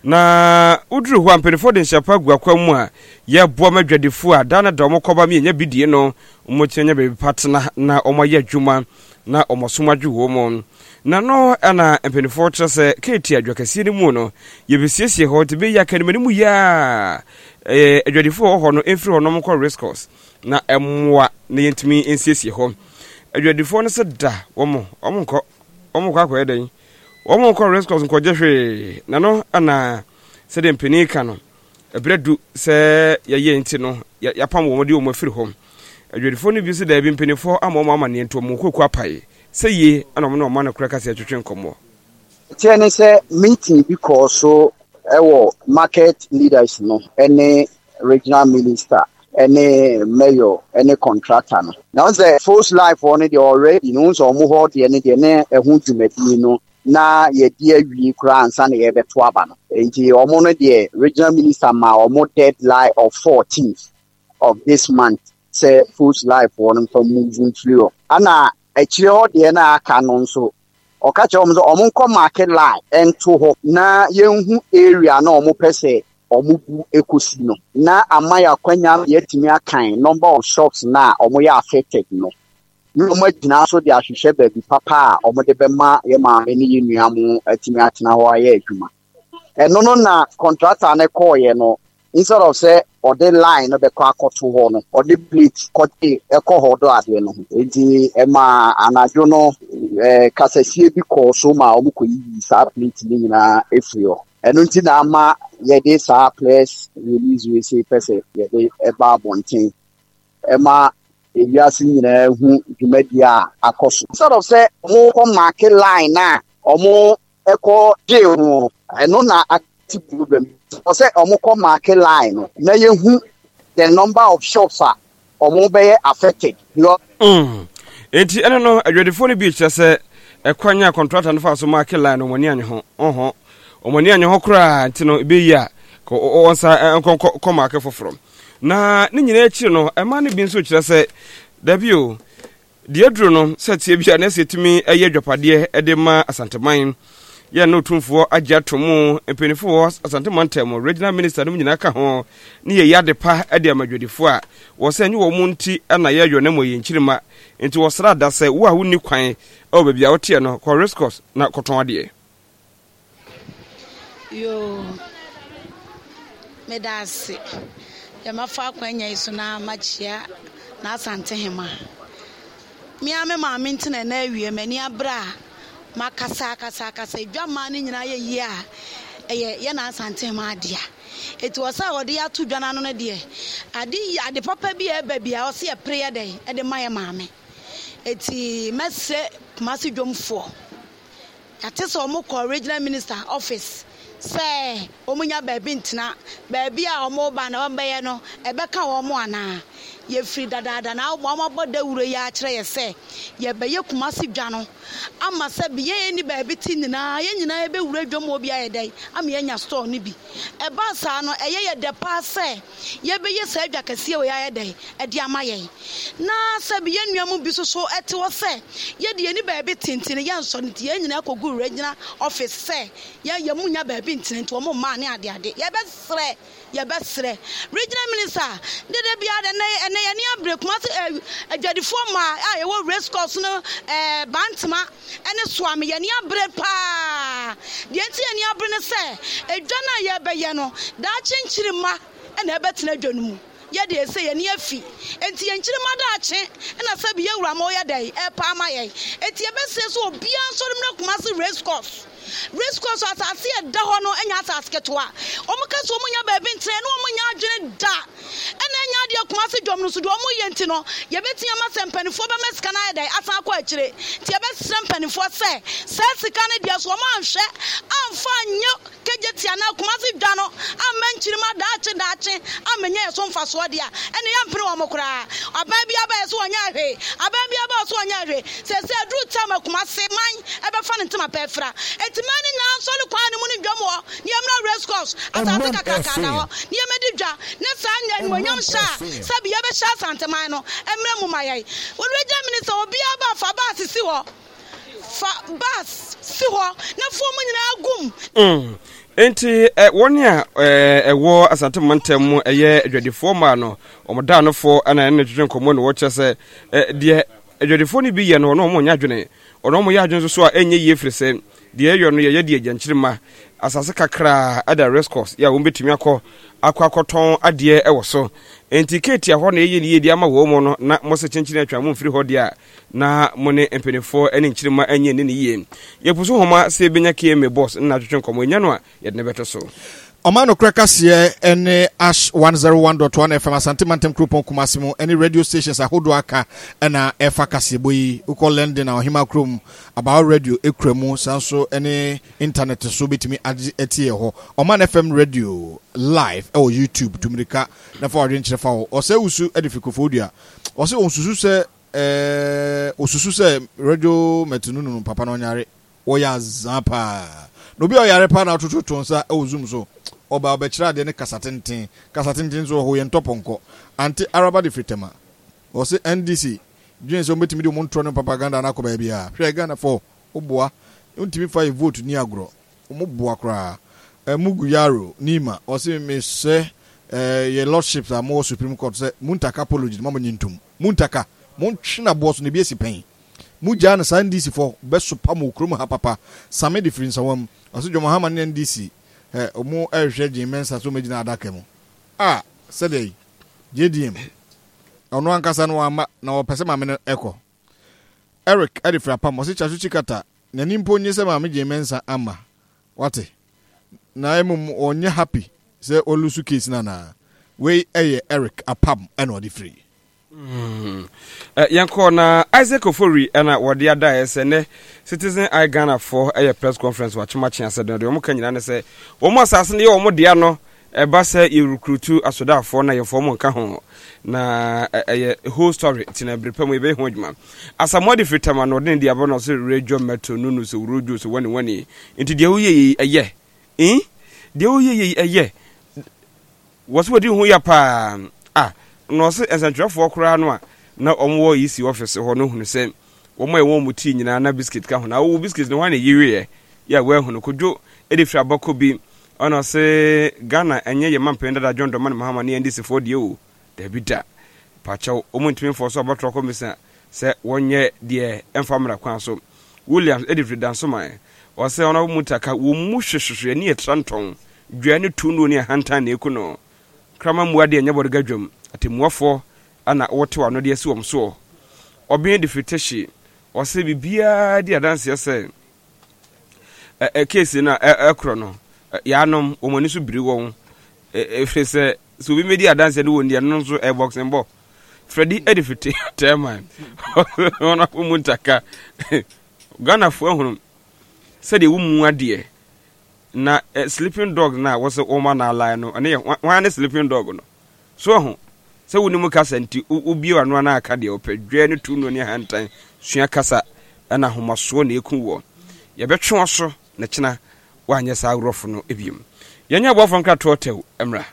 na uduru ho ampenfo de nhyapa guakwa mu a ye boa madwadefo a dana da omokoba me nya bidie no omokyenya be patna na omoye adwuma na omosomadwu wo mo na no ana ampenfo trese keti adwakasi ni mu no ye besiesie ho te be ya kanimani mu ya eh adwadefo ho no enfiri ho no mko riscos na emwa na yentimi ensiesie ho adwadefo no se da womo omonko omonko akwa edan womonko riscos nko jehwe na no ana se de mpeni ka no ebredu se ye ye enti no ya pam wo de wo mafiri ho adwadefo no bi se da bi mpenifo amoma amane ento mo koku apai say ye and I'm no man of crackers at your come. Tiene say meeting because so our market leaders no any regional minister, any mayor, any contractor. Now the first life on it already knows or more hot the any the a who to meet you know na ye dear we grants and ye be twaban. And the omona the regional minister ma or more deadline of fourteenth of this month say first life on from moving through. Anna Echio de na canon so or catch on the omunco market line and to hope na yen area no mo pese or mubu ecosino na amaya kwanya yetimia kind number of shops na or moya affected no no much now so they are share baby papa or mo de bema yema any nuamu atimia tina ho aye adwuma and no no na contractor na call ye no instead of say or the line no be kwa koto ho no or the plate kote eko ho do ade no enti e ma anajo no eh kasasie bi ko so ma omuko yi sa plate ni na efrio eno nti na ama ye de sa place release we say person ye de e ba bonten e ma e biasi nyina hu dwumadia akoso instead of say mo ko market line na omo eko de ho eno na active problem or say omoko market line na ye hu the number of shops are omo be affected mm enti eno no adwadefo no bi kyerese ekwanya contractor no fa so market line omoni anye ho oho omoni anye ho kra enti no be yi a ko onsa ko market foforo na ne nyina echi no ema ne bi nso kyerese dabio de aduro no setie bia na setimi eye dwapade e de ma asanteman ya no tumfo agya tomu empenifo asante mantem regional minister no nyina ka ho ne ye yade pa ade amadwodifo a wo se anyi wo mu nti na ye yɔ na mo ye nkyirima nti wo sra da se wo a wonni kwan o ba bia wo tie no ko riscos na koton ade yo medase ya mafa kwanya iso na machia na asante hema mi ame ma mintina na awie mani abra makasa kasa kasa dwama ni nyina ye yi a eye ye na asante hema dia eti wasa wode ya tu dwana no ne de ade ade papa bi e ba bia o se e prayer dey e de maye maame eti messe kumasi dwomfo ate so mo ko regional minister office say omunya baabi ntina baabi a omo ba na wambaye no ebeka wo mo ana ye free dadada na wo mo boda wuro ya kire ye say ye be ye kumasi dwa no ama se bi ye ni baabi ti nyina ye nyina ye be wuro dwom obi aye dai ama ye nya store ni bi e ba sa no eye ye de pa say ye be ye sa dwa kase we aye dai e de ama ye na se bi ye nuamu bi so so ete wo say ye de ni baabi tintin ye nso ni ye nyina kogu regional office say ye ye munya baabi tintin to mo ma ne ade ade ye be sre ye be sre regional minister de de bia de na ene ye ne abre kumase adwadifo ma a ye wo race course no eh bantama ene soame ye ne abre pa de enti ye ne abre ne se edwa na ye be ye no da chinchirima ene ebetena dwanu mu ye de se ye ne afi enti ye nchirima da ache ena se bi ye wura ma ye dai e pa ma ye enti ye be se so obia nso de kumase race course race course asase e da ho no enya asase ketoa omuka so omunya ba bi ntre no omunya adwene da ena enya de kumase dwom no so do omu ye nti no ye betia ma sempanifo ba mesika na dai asa akwa akire ti ye be sempanifo se se sika ne dia so omu anhwe amfa nyo kejetia na kumase dwa no amanchiri ma da ache da ache amenya ye so mfa so dia ena ye mpere wo mokra aban bia ba ye so onya hwe aban bia ba so onya hwe se se dru tama kumase man e be fa ne ntama pefra mani na solu kwa ni muni dwamo ni amra race course asase kakaka na ho ni emedi dwa ne sa nya nwonyam sha sabi ye be sha santeman no emre mu mayai wo regional minister obi aba fa bus si ho fa bus si ho na fo mu nyina agum mm enti woni a ewo asante mantem eye adwadifo ma no omoda no fo ana ne twetwe nkomo no wo chese de adwadifo ni bi ye no no mo nya dwene ono mo ya dwene so a enye ye frese de ye no ye de agyanchirima asase kakra ada race course ya wo betumi akọ akọ akoton ade e wo so entiketi aho na ye ne ye di ama wo mo no na mo se chenchiri atwa mo mfiri ho de a na mo ne empenefo ene nchirima anye ne ne ye ye puso homa se benya ke me boss na twetwe nkomo nya no a ye ne beto so Omano Krakasiye ene Ash one oh one point one F M Asante Mantem Krupon Kumasimu any radio stations ahodo aka ena efa kaseboyi uko lending na ohima krum about radio ekremu sanso any internet so bitimi etie ho Omano F M radio live or YouTube tumrika na for adwenche fa o se usu edifikofodua o se onsusu se eh osusu se radio metununu papa no nyare wo ya zapa no bi o yare pa na tototo nsa e ozum so oba obechira de ne kasatenten kasatenten so ho ye ntoponko anti araba de fitema o se N D C dwen so metimi de mo ntro ne propaganda na ko ba bia hwe Ghana for oboa untimi fa vote ni agro mo boa kra mugu yaro nima o se me se ye lordships are more Supreme Court se muntaka apology mama nyintum muntaka mon twina boss ne bi esipen muja na N D C for beso pamo krom ha papa same difference awam aso jo Muhammad N D C eh omo ehwe jimensa so megina adaka mu ah sedey J D M ono ankasa no ama na opese ma me eko Eric Edifra pam o se chachu chikata na nimpo onye se ma me jimensa ama wate na emum onye happy se olusu case na na we eye Eric apam eno di free Mm. Uh, yanko na Isaac Ofori ana wodi ada esene Citizen I Ghana for a press conference wa chima chia said de omo kanyina ne se omo asase ne omo de ano e ba se e recruit asoda for na ye for mo nka ho na e whole story tina brepam e be ho adwuma asamodi fritama no de dia bo no se radio metro nunu se rojo se wani wani enti de oye eye eh de oye eye waso wodi ho ya pa ah no se esentrefo kura no a na omwo yi si office ho no hunu se omo e won muti nyina na biscuit ka ho na wo biscuit no wane yiwe ya we hu no kodwo edi fi abako bi ono se Ghana enye ye mampenda da John Domani Mahama ne N D C four die o da bi da pacha omuntimi for so abatro komisa se wonye de emfamra kwan so Williams edi fi dan so man o se ono mutaka wo mu hwehwehwe ne yetranton dwane tunu ne hantan ne kuno krama muade enye bodga dwam atemuafo ana wote wa no de asi wom so obin de fiteshi o se bibia di adanse yese e e case na e kro no yanom omani so biri won e fre se so bi medi adanse no won no so e boxing ball Freddy edifite tema ona kumutaka Ghana fo ehunu se de wumu ade na uh, sleeping dog na was a woman na lie no and one sleeping dog no so ho se woni mu kasa nti ubi wano na aka de opadwe ne tu no ne hantan sua kasa na homaso na eku wo ye betwe so na kina wanye sa agrofo no ebiem yenya bo fon ka totew emra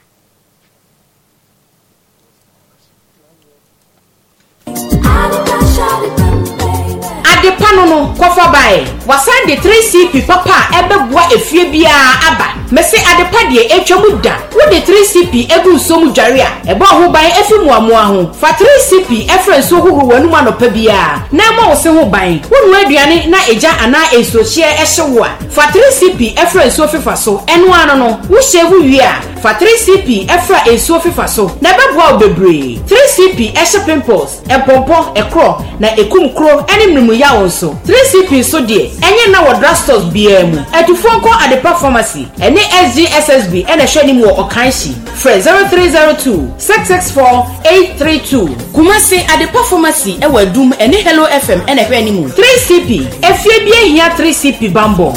Ade panono kofa bae wasan de three C P papa ebeboa efie bia aba mese ade pa de etwamu da wo de three C P egu nsom dware a ebo ho ban efimu amoa ho fa three C P efren so huhu wanu anopa bia na ma wo se ho ban wonu aduane na eja ana ensohie ehyewo a fa three C P efren so fifa so eno ano no wo shevu wi a fa three C P efra enso fifa so na beboa obebre three C P ehye pimples empompo ekro na ekum kro enimnimu ya wonso three C P so de enye na wo drugstores bia mu atufo ko Adepa pharmacy ene S G S S B ene hwani mu okanshi fre zero three zero two six six four eight three two Kumasi Adepa pharmacy e wadum ene Hello F M ene hwani mu three C P efie bia hia three C P bambo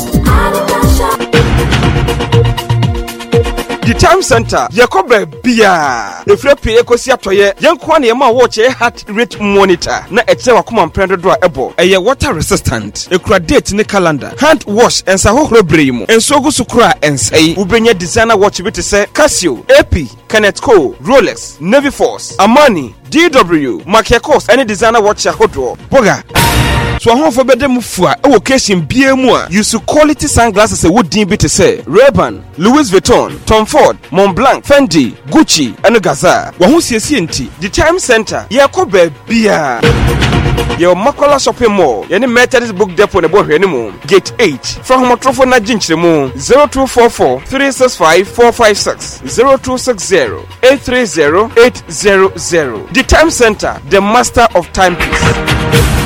The Time Center, Yakoba Bia. The Fred P. Ecosia Toye, young Kwani Yama watch a heart rate monitor. Na etsewa kuma mpendo doa ebo. Eye water resistant. Ekura date ni calendar. Hand wash and saho hrebrimo. En sogu sukura and say. Ubenye designer watch biti se. Casio, A P, Canetco, Rolex, Navy Force, Amani, D W, Makiakos, any designer watch a hodro. Boga. So I have a better move for a occasion B M one. Use quality sunglasses a wood deem to say Ray-Ban, Louis Vuitton, Tom Ford, Montblanc, Fendi, Gucci, and Gaza. Wahusi C N T, the Time Center, Yakobe Bia. Your Makola shopping mall, any Methodist book depot in the boy anymore. Gate eight from Motrofona Jinchemo zero two four four three six five four five six zero two six zero eight three zero eight zero zero. The Time Center, the master of timepiece.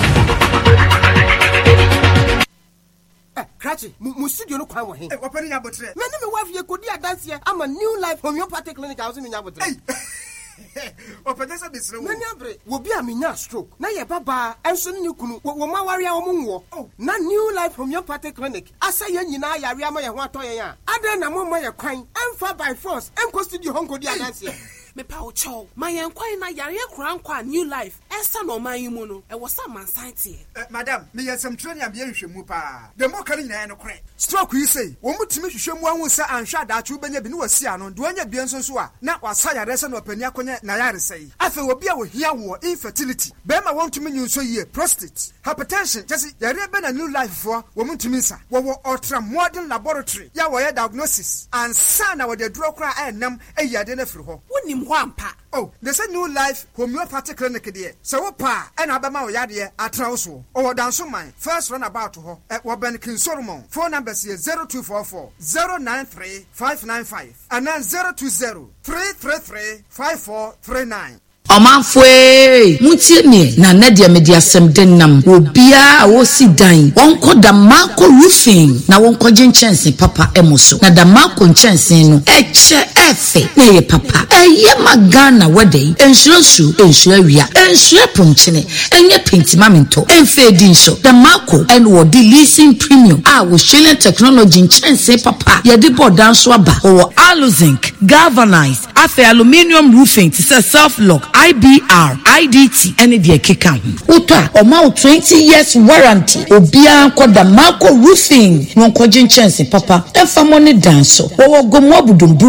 Krachi, mu studio no kwa wo he. Eh, opani nya botre. Me ne me wife ye kodi adanse am a New Life Homeopathic Clinic house ni nya botre. Opani sa bisre wo. Na nya bre, wo bi a me nya stroke. Na ye baba enso ni kunu. Wo ma ware a wo mu wo. Na New Life Homeopathic Clinic. Asa ye nyina yare ama ye ho atoyen a. Adan na mo ma ye kwan. Emfa by force. Enko studio hon kodi adanse. Me pa o chow my enquire na yare kran kwa New Life esa no man yi mu no e wo sa man site eh madam me yesem training am ye hwehwemu pa the more kan nyina no kre stroke yi say wo mutimi hwehwemu anwu sa anhwa da achu benya bi ne wasi ano do anya bi enso so a na wasa yare se no pani akonye na yare sei afa obi a wo hia wo infertility be ma won tumi nyunso yi prostate hypertension just yare be na New Life for wo mutimi sa wo wo ultra modern laboratory ya wo ye diagnosis and sa na wo de duro kra enam eyade na firi ho wonim Wampa. Oh, there's a New Life Homeopathic Clinic there. So what pa and Abama Yadi at Trauso or Danso Mine. First run about to her at Waben King Solomon. Phone numbers here zero two four four zero nine three five nine five and then zero two zero three three three five four three nine. Omanfwe mutieni na nadia media semdenam obia a wosi dan wonko da Marco Roofing na wonko jenchense papa emoso na da Marco nchense no eche efe na ye papa eye magana wede ensuransu ensura wia ensura ponchene enye penti mamento enfe dinso da Marco and wo di leasing premium a wo shele technology nchense papa ye di bodan so aba wo Aluzinc galvanized afe aluminium roofing to self lock I B R, I D T, any dear kikam. Uta, or twenty years warranty. Obia koda Marco Roofing. Non kojin chance, papa. And for money danso. Or go mobudumburam. La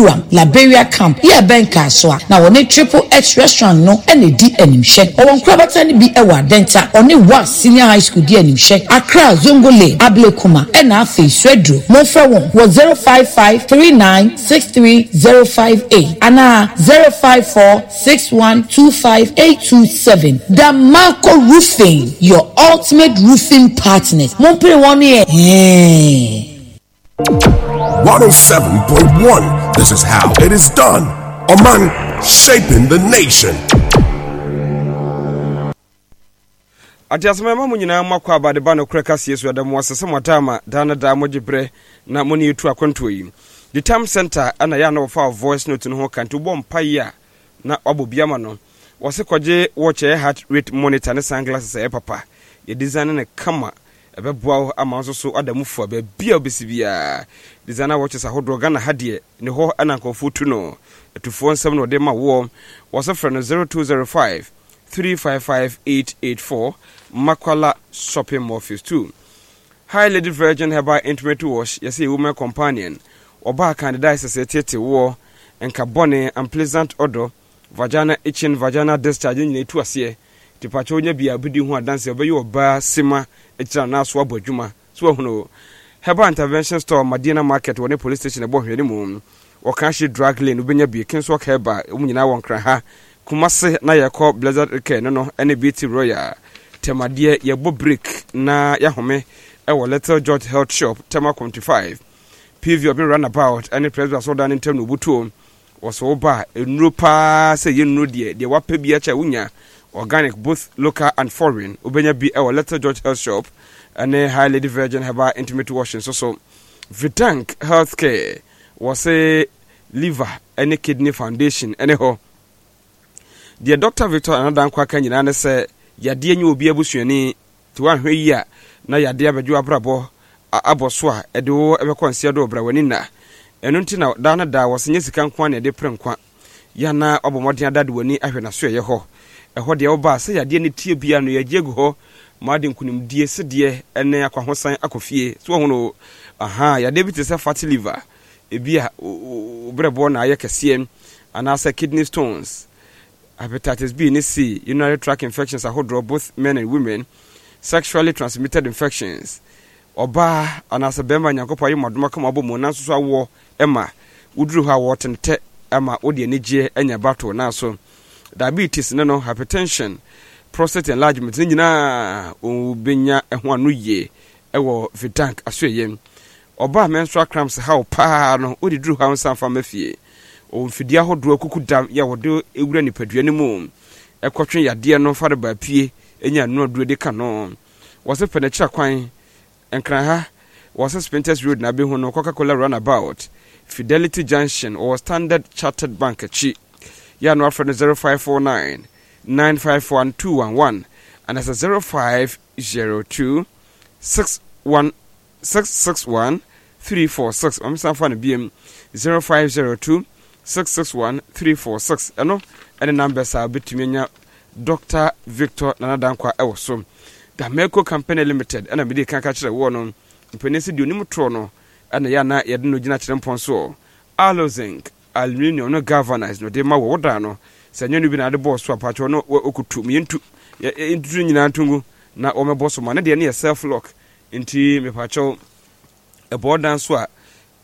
Liberia camp ye benka so na woni Triple X restaurant no ene di animhye owon krabata ni bi ewa denta oni wa senior high school di animhye Accra Zongole Ablekuma ena afi Swedru mo fra won wo zero five five three nine six three zero five eight ana zero five four six one two five eight two seven. Damarco Roofing, your ultimate roofing partners. Mon pray one year. one oh seven point one. This is how it is done. Oman, shaping the nation. Atiasema mama nyina makwa abade ba no kreka siesu adam wasese motama dana da mojibre na moni etu akwanto yi. The Time Center ana ya na ofa voice note no ho kanto bom paya na obobiama no wose kwaje watch heart rate monitor ne sunglasses e papa ye design ne kama ebeboa ama so so adamufu aba bia obesibia designer watches ahodro Ghana hade ne ho ana konfo tu no etufo nsem no de ma wo wose fra no zero two zero five three five five eight eight four Makwala Shopping Office two. High Lady Virgin Herbal Intimate Wash yesi woman companion oba candidate society war and carbone and pleasant odor vagina itching vagina discharge nyina etu ase tipacho nya bia bidi hu adanse obayi oba sima etira na so abodwuma so hono Herbal Intervention Store Madina Market woni police station e bo hwene mu o kan she drug lane obenya bi kinso Herbal um nyina won kran ha kumase na yekọ Blizzard Care no no ene beauty royal temade ye bo break na yahome e wo Little George Health Shop tema twenty-five P V obi run about any president so dan ntem no butu was oba enuro pa say yenuro de de wapa bi acha wunya organic both local and foreign obenya bi e wo Little George Health Shop and a High Lady Virgin Herbal Intimate Washing so so Vitank Healthcare was a liver any kidney foundation anyhow the Doctor Victor anadan kwa kan nyina ne se yade anyi obi abusuani ti wan hwe yi a na yade abadwo abrabo aboso a ede wo ebekonse do bra wani na enu nti na da na da wosenye sika nkwa na ede prenkwa ya na obomodin adade wani ahwe na so ye ho eho de wo ba se yade ne tie bia no yaje gu ho maade nkunim die se de ene akwahosan akofie so ho no aha yade bi te se fatty liver ebia obrebo na aye kese ana se kidney stones hepatitis B and C, urinary tract infections are hold both men and women, sexually transmitted infections. Oba anasa bema nyakopa yi maduma kama abo mo nanso so awo ema udru ha water te ema odi anije enya battle na so diabetes no no hypertension prostate enlargement nyina obenya eho anu ye ewo Vitank asoyem oba menstrual cramps how pa no odi dru ha nsan fa mafie o mfidia hodo akukudam ya wode ewura nipadua ne mu ekotwe yade no fare ba pie enya no aduro de ka no wose penetra kwan enkran ha wose Spintex Road na be hu no Coca-Cola runabout Fidelity Junction or Standard Chartered Bank chi ya no afre zero five four nine nine five one two one one and as a zero five zero two six one six six one three four six I'm sanfa na B M zero five zero two six six one three four six eno ene numbers are bitumenya Doctor Victor Nanadankwa ewoso da Meko Company Limited ena bidi kan ka kire wo no mpenisi di onim tro no ena ya na yede no gina kire mponso Alozinc aluminium no galvanized no de ma wo da no sanyo no bi na de boss so apacho no okutu mientu entu nyina ntungu na o me boss ma na de ne self lock enti me pacho e board so a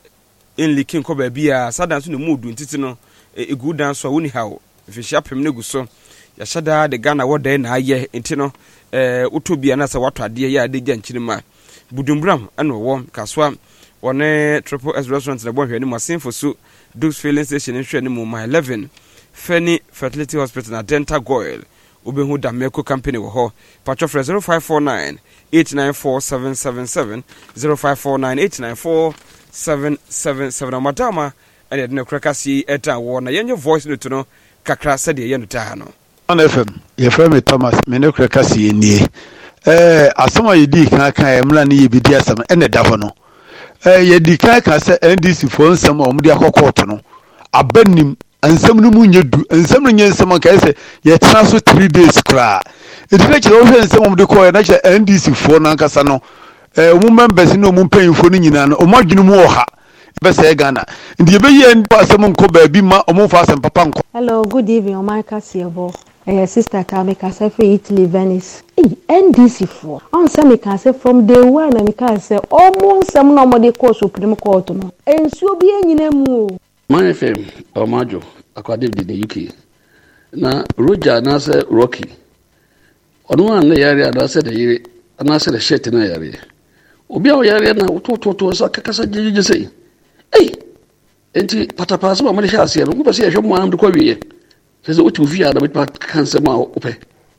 in likin ko ba bia sadan so ne mudu ntiti no egu dan so woni hawo fihia pem ne gu so ya shada de Ghana wodan na aye enti no eh utobia na sa wato ade ya de gyanchirima budumbram ana wo kaswa one Triple S restaurant na bo hwani masinfo so Dukes Filling Station nhwe ne mu ma eleven Feni Fertility Hospital na Dental Goil obehu da Meko Company wo ho patro for zero five four nine eight nine four seven seven seven zero five four nine eight nine four seven seven seven madama and the crackasi eta wo na yenye voice note no kakra said ye no ta no on F M ye frame Thomas me no crackasi nie eh asoma ye di kan kan emla ne ye bi di asam ene da ho no eh ye di kan kan se N D C fo nsam o mu di akokot no abanim ansam no mu nyedu ansam no nyensam kan se ye tra so three days kra edina kire wo hwe nsam o mu di ko na kire N D C fo na nkasa no eh mu members no mu mpanyimfo no nyina no o madwunu mu oha bese Ghana ndi be ye asem nko ba bi ma omo fa asem papa nko. Hello, good evening, Omaka Siebo. Eh, sister Kame Kase for Italy, Venice. Hey, N D C four. On some me can say from day one, and me can say almost some no more de course Supreme Court no. And so be any name. My F M, Omajo, according to the U K. Na Roger na say Rocky. Ono an le yare na say the yare, na say the shirt na yare. Obi a yare na to to to so kakasa jeje say. Hey, enti patapa so ma de hia ase no, ko be say ehwe mo am de kwa wiye. Says what you fear about cancer ma ope.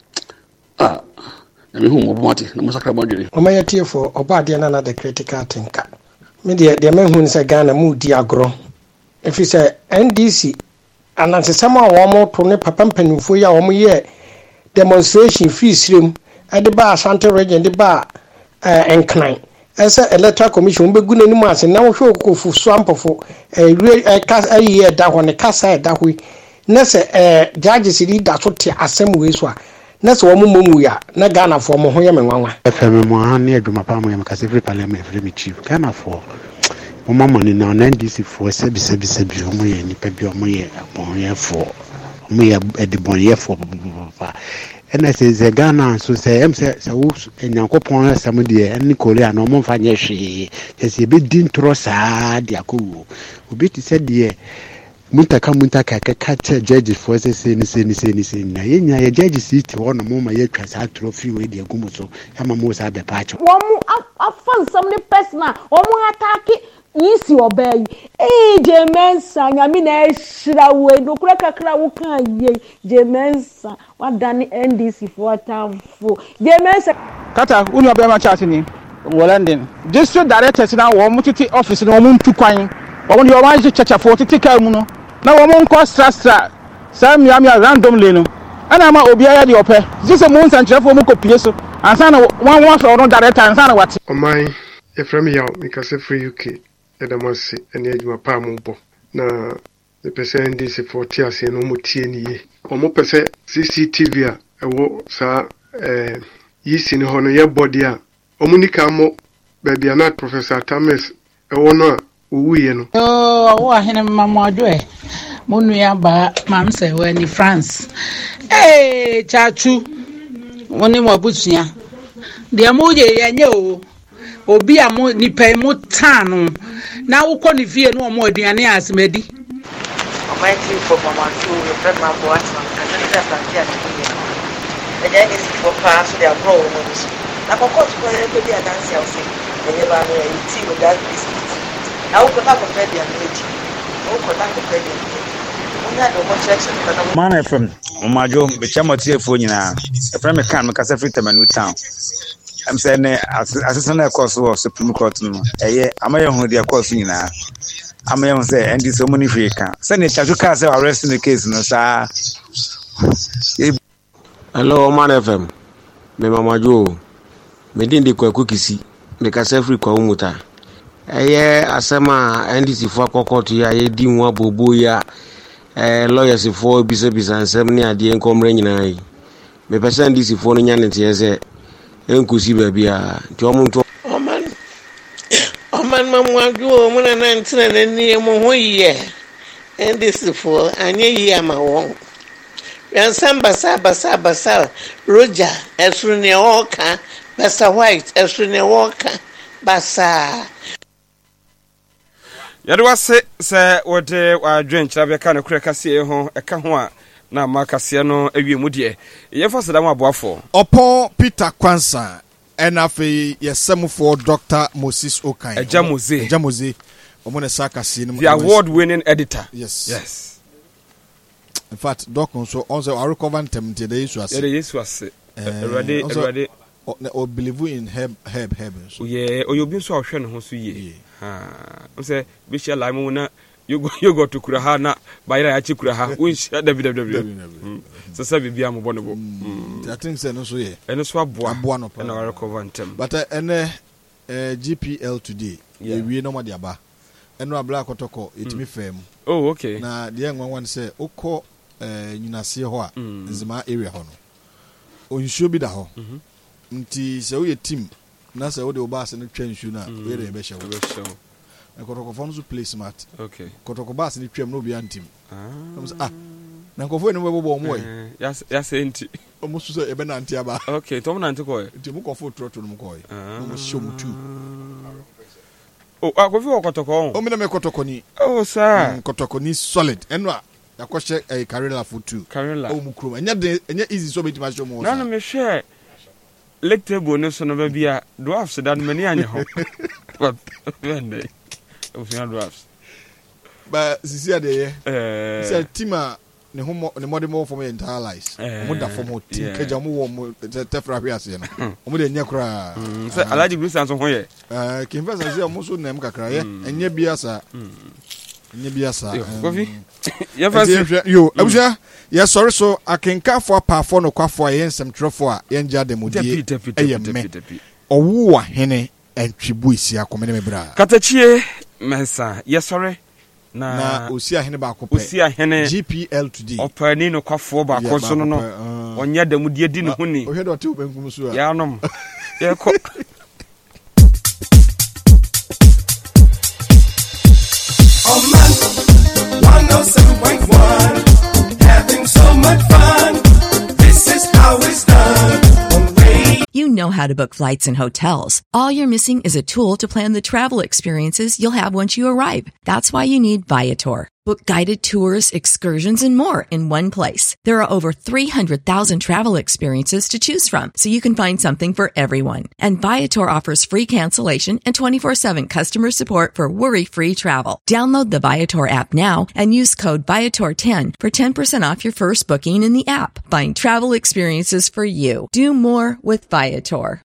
Ah, na me hu mo bomati na masakra modwere. O maye tie for obade na na the critical thinker. Me de de me hu say Ghana mu di agro. If you say N D C ananse sama wo mo to ne papa mpanimfo ya wo mo ye demonstration free stream e de ba Asante region de ba eh enkran. Esa electoral commission be gu nani mu ase na wo hwe okofu so ampofo eh ka ayi da ho ne kasa da ho. Nese eh judges ri da so te asem we so a nese wo momu ya na Ghana fo mo ho ye menwanwa fm mo ha ne adwuma pa mo ye makase free parliament free me chief Ghana fo mo mama ni na N D C fo se bi se bi se bi mo ye ni pa bi mo ye bon ye fo mo ye edi bon ye fo pa ena se ze Ghana so se em se se wo enyankopon asem de en Korea no mo fa nye hwe se be din tro sa de akowo obi ti se de Muntaka muntaka kaka judges for say say ni say ni say ni say na yenya ye judges it one mo ma ye twasa trophy we de agumo so ama mo sa be pacho wo mu afan some ni personal wo mu attack yisi obey eh Jemensa nyami na ehira we do kura kakra wo kan ye Jemensa wadani N D C for tamfo Jemensa kata unu abia ma chat ni wo London district directors na wo mu titi office na wo mu ntukwan wo mu yo wan checha for titi ka mu no na wo mo nko stra stra sam yam ya randomly no ana ma obi aya de ope zise mo nsankyerefo mo kopie so ansa na wan wan so no director ansa na wate omai e from yaw because free U K e da mose ene adwuma pa mo bo na the percent this for tiase no mo tie ni ye o mo pese C C T V a e wo sa eh yisi ni hono ye body a o mo nika mo bebia na Professor Tames e wo no uye no oh wa hene mama adwe monu ya ba mam se we ni France eh chachu woni mo butua de mo ye yenye o obi amo ni pe mo tanu na wukọ ni vie no mo aduane asmedi o mai ti for mama tu yo pre ma bo atma ka ni ta plantia ti e je ni si for pass de abro mo ni na kokot ko e be dia dance house e ye ba no e ti o that biscuit na ukota ko pe dia meji ukota ko pe dia unya do mo section ka man from Omajo be chama tie fo nyina e from me kan me kasa free Temanu town I'm saying assistant course of Supreme Court no eye amaye hu dia course nyina amaye hu say N D C so many free kan say ne chachu ka say arrest in the case no sa hello man F M me Mamajo me din de kwaku kisi me kasa free kwa umuta eye asema N D C for kokotu ya ye di nwa bobo ya eh lawyers for bisa bisa nsem ne ade nkomre nyina yi me pesa N D C for no nya ne tie se enkusi babia ti omuntu oman oman mamwaju omuna na ntina na ni mo hoye N D C for anye yi amawo yansan basa basa basa Roger esrune oka basa White esrune oka basa yadwa se se wode wadwen kyerɛ bɛka no kura kase ho ɛka ho a na makase no awie mu de ye fa sedam aboafo Opo Peter Kwansa enafe yesemfo Doctor Moses Okan Eja Mose Eja Mose omo ne sakase no the award winning editor yes yes in fact doc so on so recover them to the issue as the issue as already already o believe in herb herb herb so yeah oyobi so ahwe ne ho so ye ha o say be share lime na you go you go to kuraha na bayira ya chi kuraha won share www so say bibia mo bonobo I think say no so ye eno so aboa aboa no na recover ntem but ene G P L today we we no ma dia ba eno abla kotoko etimi fam oh okay na de enwan wan say okọ nyinase ho a nzima area ho no onhio bi da ho nti se wo ye team na se wo de oba se no twa nsu na we re be hye wo na kotoko fo no play smart okay kotoko bus ni twam no bi antim ah na nkofo ni webo bo mo eh yas yas enti omo so e be na anti aba okay to mo na anti ko e nti mo kofo trotro no mo ko e no mo show mo tu oh akofi wo kotoko o me na me kotoko ni oh sir kotoko ni solid eno a yakɔhyɛ eh Karela for two Karela o mu krom enya de enya easy so beti ma show mo na na me hwɛ lake table no so no ba bia dwarfs dan mani anya ho but when they o fian dwarfs ba sisi ade ye eh sisi tima ne homo ne mode mo for me entire lies mo da for mo tin kaja mo wo mo tefra hwe ase no mo de nya kra se alaji bruce so ho ye eh kinfa sa se mo so nem kakra ye enya bia sa enya bia sa kofi ya fast yo abuja ya sorry so akenka for pa for no kwafo ye nsem trofo a ye nja de modie eye me owo hene entwibu isi akome ne mebra katachie mensa ya sorry na na osi ahene ba ko pe osi ahene G P L today opani no kwafo ba ko so no no onye de modie di ne ho ni o hwe do te obenkum so a ya nom ye ko one oh seven point one, having so much fun. This is how it's done. You know how to book flights and hotels. All you're missing is a tool to plan the travel experiences you'll have once you arrive. That's why you need Viator. Book guided tours, excursions, and more in one place. There are over three hundred thousand travel experiences to choose from, so you can find something for everyone. And Viator offers free cancellation and twenty-four seven customer support for worry-free travel. Download the Viator app now and use code Viator ten for ten percent off your first booking in the app. Find travel experiences for you. Do more with Viator.